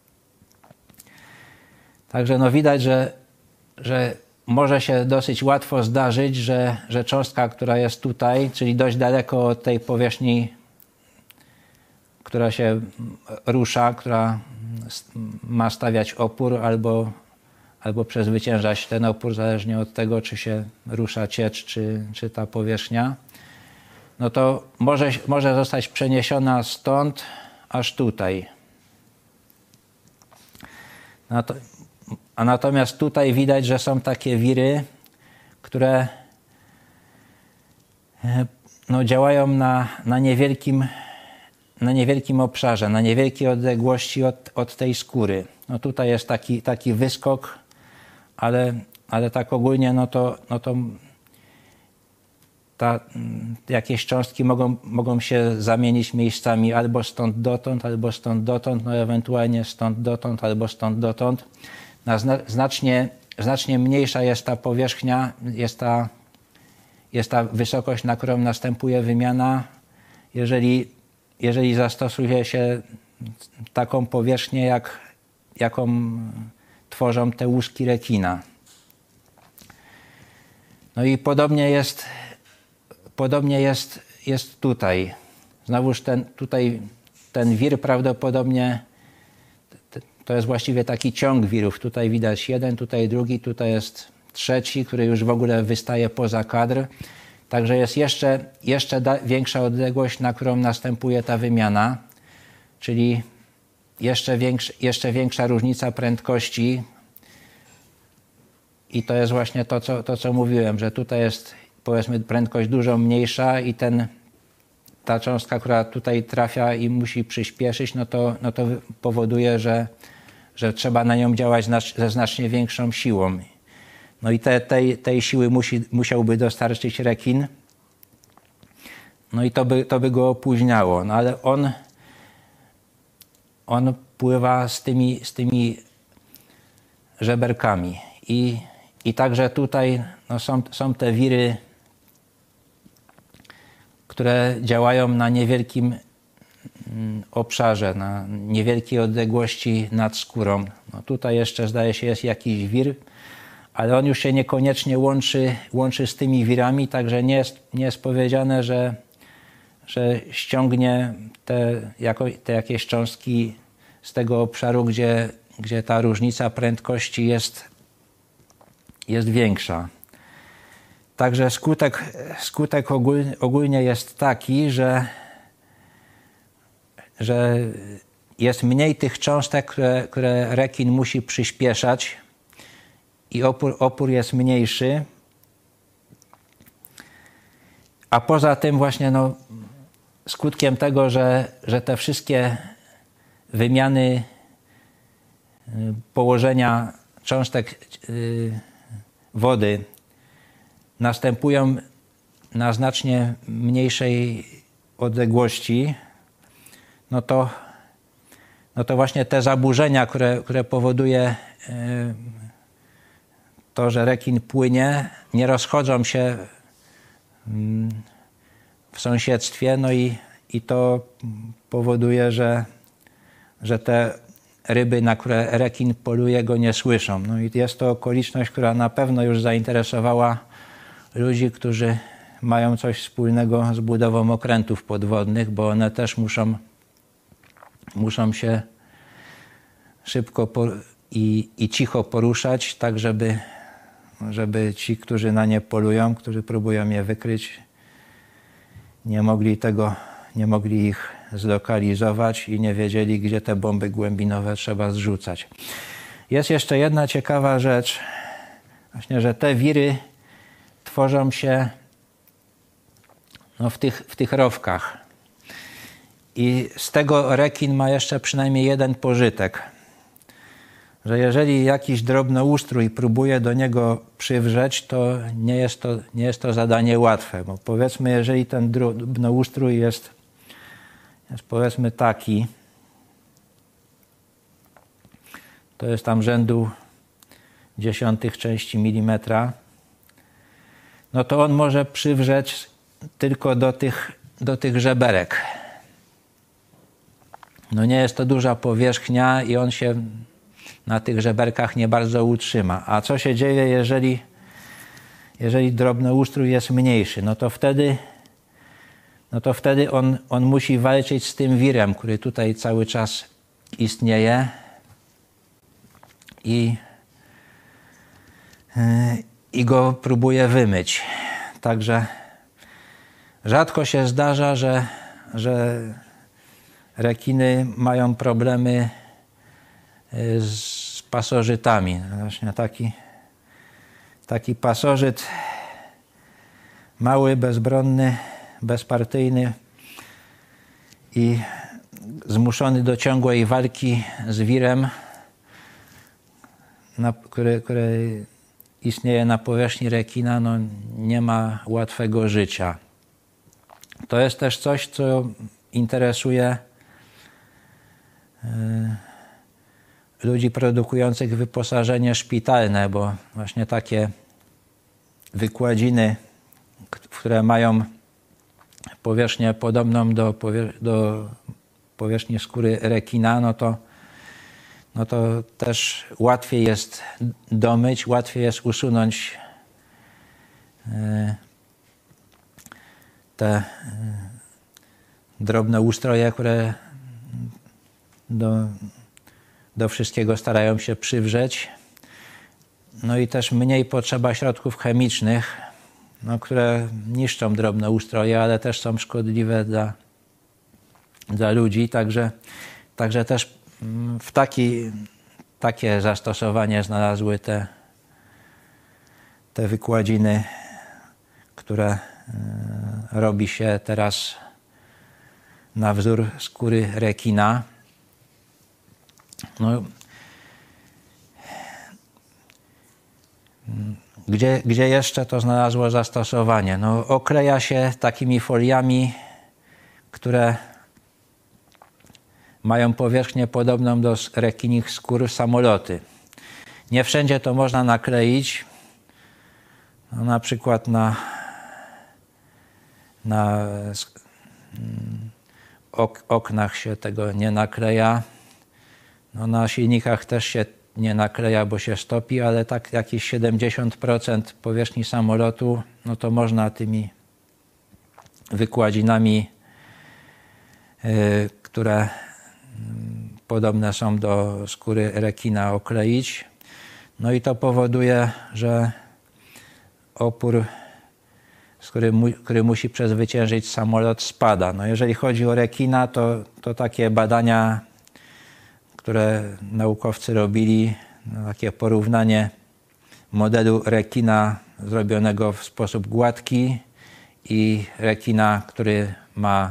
Także no widać, że, że może się dosyć łatwo zdarzyć, że, że cząstka, która jest tutaj, czyli dość daleko od tej powierzchni, która się rusza, która ma stawiać opór albo, albo przezwyciężać ten opór, zależnie od tego, czy się rusza ciecz, czy, czy ta powierzchnia, no to może, może zostać przeniesiona stąd aż tutaj. No to, a natomiast tutaj widać, że są takie wiry, które no, działają na, na, niewielkim, na niewielkim obszarze, na niewielkiej odległości od, od tej skóry. No tutaj jest taki, taki wyskok, ale, ale tak ogólnie no to, no to ta, jakieś cząstki mogą, mogą się zamienić miejscami albo stąd dotąd, albo stąd dotąd, no ewentualnie stąd dotąd, albo stąd dotąd. Na zna, znacznie, znacznie mniejsza jest ta powierzchnia, jest ta, jest ta wysokość, na którą następuje wymiana, jeżeli, jeżeli zastosuje się taką powierzchnię, jak, jaką tworzą te łuski rekina. No i podobnie jest, podobnie jest, jest tutaj. Znowuż ten, tutaj ten wir prawdopodobnie to jest właściwie taki ciąg wirów. Tutaj widać jeden, tutaj drugi, tutaj jest trzeci, który już w ogóle wystaje poza kadr. Także jest jeszcze, jeszcze większa odległość, na którą następuje ta wymiana, czyli jeszcze, większy, jeszcze większa różnica prędkości. I to jest właśnie to co, to, co mówiłem, że tutaj jest powiedzmy prędkość dużo mniejsza i ten, ta cząstka, która tutaj trafia i musi przyspieszyć, no to, no to powoduje, że, że trzeba na nią działać ze znacznie większą siłą. No i te, tej, tej siły musi, musiałby dostarczyć rekin. No i to by, to by go opóźniało. No ale on, on pływa z tymi, z tymi żeberkami. I, i także tutaj no są, są te wiry, które działają na niewielkim obszarze, na niewielkiej odległości nad skórą. No tutaj jeszcze zdaje się jest jakiś wir, ale on już się niekoniecznie łączy, łączy z tymi wirami, także nie jest, nie jest powiedziane, że, że ściągnie te, jako, te jakieś cząstki z tego obszaru, gdzie, gdzie ta różnica prędkości jest, jest większa. Także skutek, skutek ogólnie, ogólnie jest taki, że, że jest mniej tych cząstek, które, które rekin musi przyspieszać i opór, opór jest mniejszy. A poza tym właśnie no, skutkiem tego, że, że te wszystkie wymiany położenia cząstek wody następują na znacznie mniejszej odległości, no to, no to właśnie te zaburzenia, które, które powoduje to, że rekin płynie, nie rozchodzą się w sąsiedztwie, no i, i to powoduje, że, że te ryby, na które rekin poluje, go nie słyszą. No i jest to okoliczność, która na pewno już zainteresowała ludzi, którzy mają coś wspólnego z budową okrętów podwodnych, bo one też muszą, muszą się szybko i, i cicho poruszać, tak żeby, żeby ci, którzy na nie polują, którzy próbują je wykryć, nie mogli tego, nie mogli ich zlokalizować i nie wiedzieli, gdzie te bomby głębinowe trzeba zrzucać. Jest jeszcze jedna ciekawa rzecz, właśnie, że te wiry tworzą się no, w, tych, w tych rowkach. I z tego rekin ma jeszcze przynajmniej jeden pożytek, że jeżeli jakiś drobnoustrój próbuje do niego przywrzeć, to nie jest to, nie jest to zadanie łatwe. Bo powiedzmy, jeżeli ten drobnoustrój jest, jest powiedzmy taki, to jest tam rzędu dziesiątych części milimetra, no to on może przywrzeć tylko do tych, do tych żeberek. No nie jest to duża powierzchnia i on się na tych żeberkach nie bardzo utrzyma. A co się dzieje, jeżeli, jeżeli drobnoustrój jest mniejszy? No to wtedy, no to wtedy on, on musi walczyć z tym wirem, który tutaj cały czas istnieje i, yy, i go próbuje wymyć. Także rzadko się zdarza, że, że rekiny mają problemy z pasożytami. Właśnie taki, taki pasożyt mały, bezbronny, bezpartyjny i zmuszony do ciągłej walki z wirem, na, który, który istnieje na powierzchni rekina, no nie ma łatwego życia. To jest też coś, co interesuje yy, ludzi produkujących wyposażenie szpitalne, bo właśnie takie wykładziny, które mają powierzchnię podobną do, powier- do powierzchni skóry rekina, no to, no to też łatwiej jest domyć, łatwiej jest usunąć te drobne ustroje, które do, do wszystkiego starają się przywrzeć. No i też mniej potrzeba środków chemicznych, no, które niszczą drobne ustroje, ale też są szkodliwe dla, dla ludzi. Także, także też w taki, takie zastosowanie znalazły te, te wykładziny, które robi się teraz na wzór skóry rekina. No, gdzie, gdzie jeszcze to znalazło zastosowanie? No, okleja się takimi foliami, które mają powierzchnię podobną do rekinich skór samoloty. Nie wszędzie to można nakleić. No, na przykład na, na ok, oknach się tego nie nakleja. No, na silnikach też się nie nakleja, bo się stopi, ale tak jakieś siedemdziesiąt procent powierzchni samolotu, no to można tymi wykładzinami, yy, które podobne są do skóry rekina, okleić. No i to powoduje, że opór, który, mu, który musi przezwyciężyć samolot, spada. No jeżeli chodzi o rekina, to, to takie badania, które naukowcy robili, no takie porównanie modelu rekina zrobionego w sposób gładki i rekina, który ma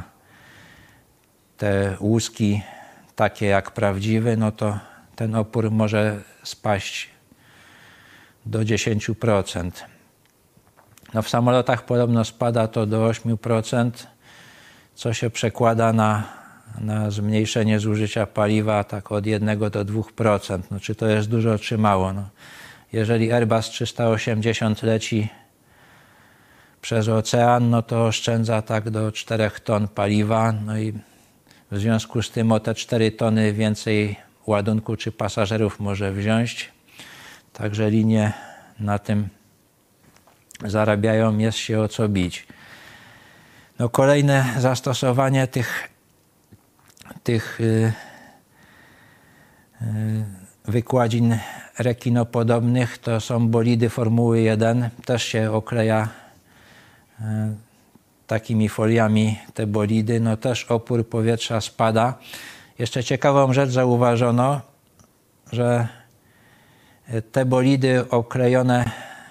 te łuski takie jak prawdziwy, no to ten opór może spaść do dziesięć procent. No w samolotach podobno spada to do osiem procent, co się przekłada na, na zmniejszenie zużycia paliwa tak od jednego do dwóch procent. No czy to jest dużo, czy mało? No, jeżeli Airbus trzysta osiemdziesiąt leci przez ocean, no to oszczędza tak do czterech ton paliwa, no i w związku z tym o te cztery tony więcej ładunku czy pasażerów może wziąć. Także linie na tym zarabiają, jest się o co bić. No kolejne zastosowanie tych, tych yy, yy, wykładzin rekinopodobnych to są bolidy Formuły jeden. Też się okleja yy, takimi foliami te bolidy. No też opór powietrza spada. Jeszcze ciekawą rzecz zauważono, że te bolidy oklejone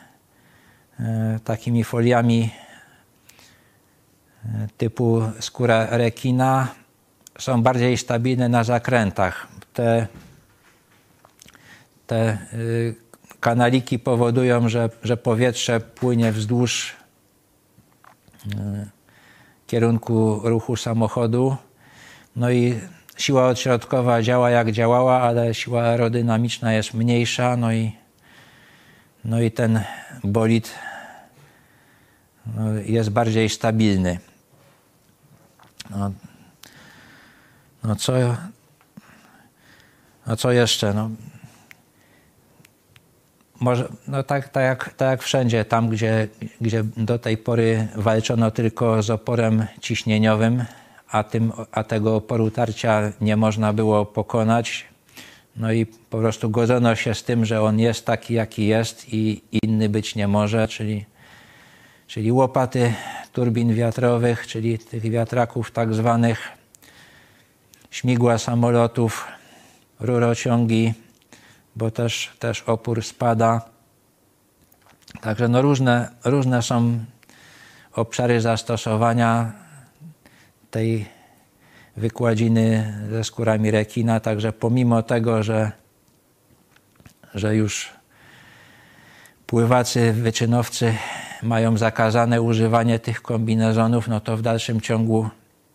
takimi foliami typu skóra rekina są bardziej stabilne na zakrętach. Te, te kanaliki powodują, że, że powietrze płynie wzdłuż kierunku ruchu samochodu. No i siła odśrodkowa działa jak działała, ale siła aerodynamiczna jest mniejsza, no i, no i ten bolid no, jest bardziej stabilny. No, no co, no co jeszcze? No, może, no tak, tak, jak, tak jak wszędzie, tam gdzie, gdzie do tej pory walczono tylko z oporem ciśnieniowym, a, tym, a tego oporu tarcia nie można było pokonać, no i po prostu godzono się z tym, że on jest taki, jaki jest i inny być nie może, czyli, czyli łopaty turbin wiatrowych, czyli tych wiatraków tak zwanych, śmigła samolotów, rurociągi, bo też, też opór spada. Także no różne, różne są obszary zastosowania tej wykładziny ze skórami rekina. Także pomimo tego, że, że już pływacy, wyczynowcy mają zakazane używanie tych kombinezonów, no to w dalszym ciągu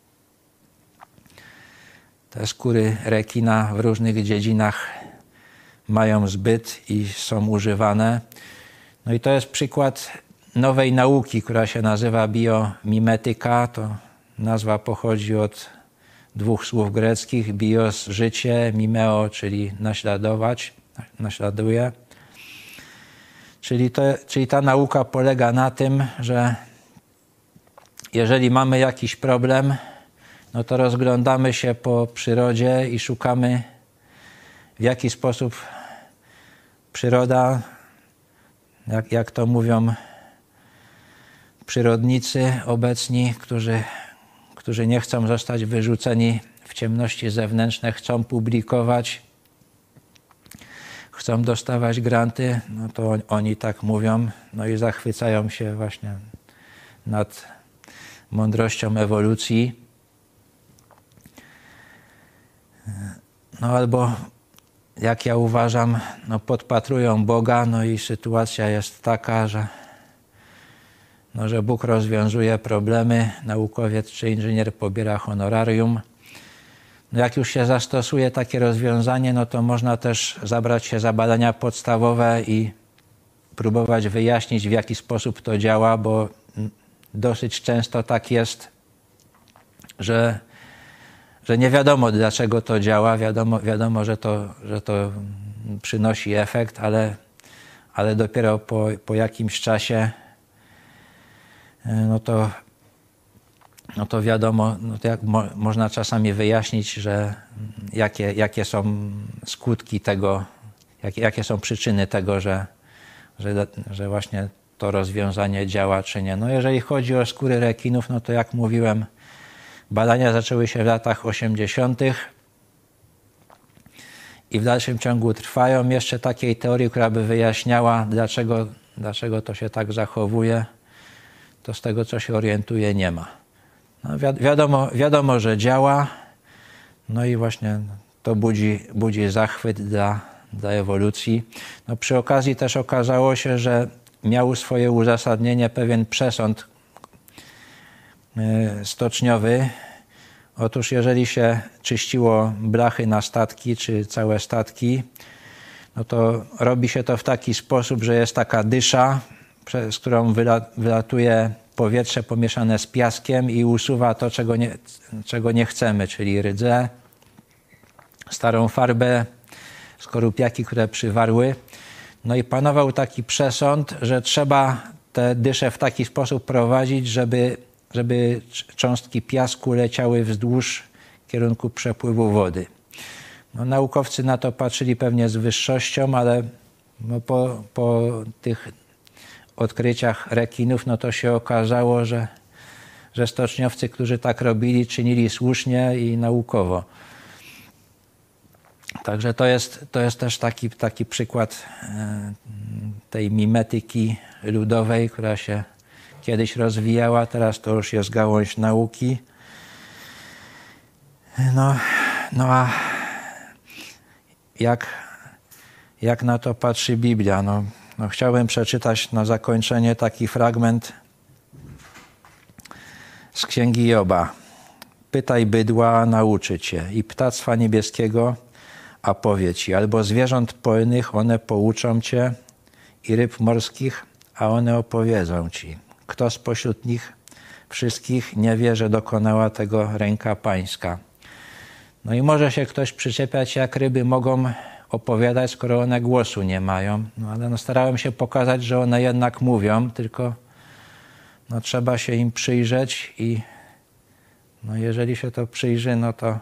te skóry rekina w różnych dziedzinach mają zbyt i są używane. No i to jest przykład nowej nauki, która się nazywa biomimetyka. To nazwa pochodzi od dwóch słów greckich. Bios, życie, mimeo, czyli naśladować, naśladuje. Czyli, to, czyli ta nauka polega na tym, że jeżeli mamy jakiś problem, no to rozglądamy się po przyrodzie i szukamy, w jaki sposób przyroda, jak, jak to mówią przyrodnicy obecni, którzy, którzy nie chcą zostać wyrzuceni w ciemności zewnętrzne, chcą publikować, chcą dostawać granty, no to oni tak mówią, no i zachwycają się właśnie nad mądrością ewolucji. No albo, jak ja uważam, no podpatrują Boga, no i sytuacja jest taka, że, no, że Bóg rozwiązuje problemy, naukowiec czy inżynier pobiera honorarium. No jak już się zastosuje takie rozwiązanie, no to można też zabrać się za badania podstawowe i próbować wyjaśnić, w jaki sposób to działa, bo dosyć często tak jest, że że nie wiadomo, dlaczego to działa, wiadomo, wiadomo że, to, że to przynosi efekt, ale, ale dopiero po, po jakimś czasie no to, no to wiadomo, no to jak mo, można czasami wyjaśnić, że jakie, jakie są skutki tego, jakie, jakie są przyczyny tego, że, że, że właśnie to rozwiązanie działa czy nie. No jeżeli chodzi o skóry rekinów, no to jak mówiłem, badania zaczęły się w latach osiemdziesiątych i w dalszym ciągu trwają. Jeszcze takiej teorii, która by wyjaśniała, dlaczego, dlaczego to się tak zachowuje, to z tego, co się orientuje, nie ma. No wi wiadomo, wiadomo, że działa, no i właśnie to budzi, budzi zachwyt dla, dla ewolucji. No przy okazji też okazało się, że miał swoje uzasadnienie pewien przesąd stoczniowy. Otóż jeżeli się czyściło blachy na statki, czy całe statki, no to robi się to w taki sposób, że jest taka dysza, z którą wylatuje powietrze pomieszane z piaskiem i usuwa to, czego nie, czego nie chcemy, czyli rdzę, starą farbę, skorupiaki, które przywarły. No i panował taki przesąd, że trzeba te dysze w taki sposób prowadzić, żeby żeby cząstki piasku leciały wzdłuż kierunku przepływu wody. No, naukowcy na to patrzyli pewnie z wyższością, ale no, po, po tych odkryciach rekinów, no to się okazało, że, że stoczniowcy, którzy tak robili, czynili słusznie i naukowo. Także to jest, to jest też taki, taki przykład tej mimetyki ludowej, która się kiedyś rozwijała, teraz to już jest gałąź nauki. No, no a jak, jak na to patrzy Biblia. No, no chciałbym przeczytać na zakończenie taki fragment z Księgi Joba. Pytaj bydła, a nauczy cię, i ptactwa niebieskiego, a powie ci, albo zwierząt polnych, one pouczą cię, i ryb morskich, a one opowiedzą ci. Kto spośród nich wszystkich nie wie, że dokonała tego ręka pańska. No i może się ktoś przyczepiać, jak ryby mogą opowiadać, skoro one głosu nie mają. No ale no starałem się pokazać, że one jednak mówią, tylko no trzeba się im przyjrzeć i no jeżeli się to przyjrzy, no to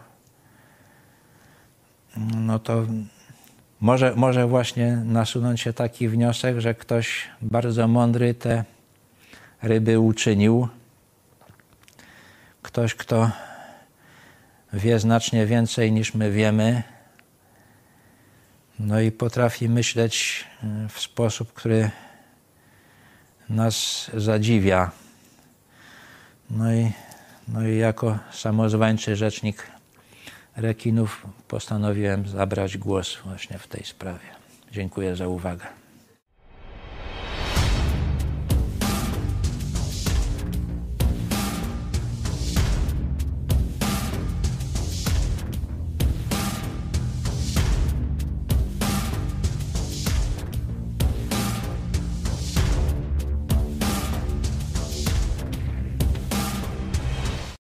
no to może, może właśnie nasunąć się taki wniosek, że ktoś bardzo mądry te ryby uczynił. Ktoś, kto wie znacznie więcej niż my wiemy. No i potrafi myśleć w sposób, który nas zadziwia. No i, no i jako samozwańczy rzecznik rekinów postanowiłem zabrać głos właśnie w tej sprawie. Dziękuję za uwagę.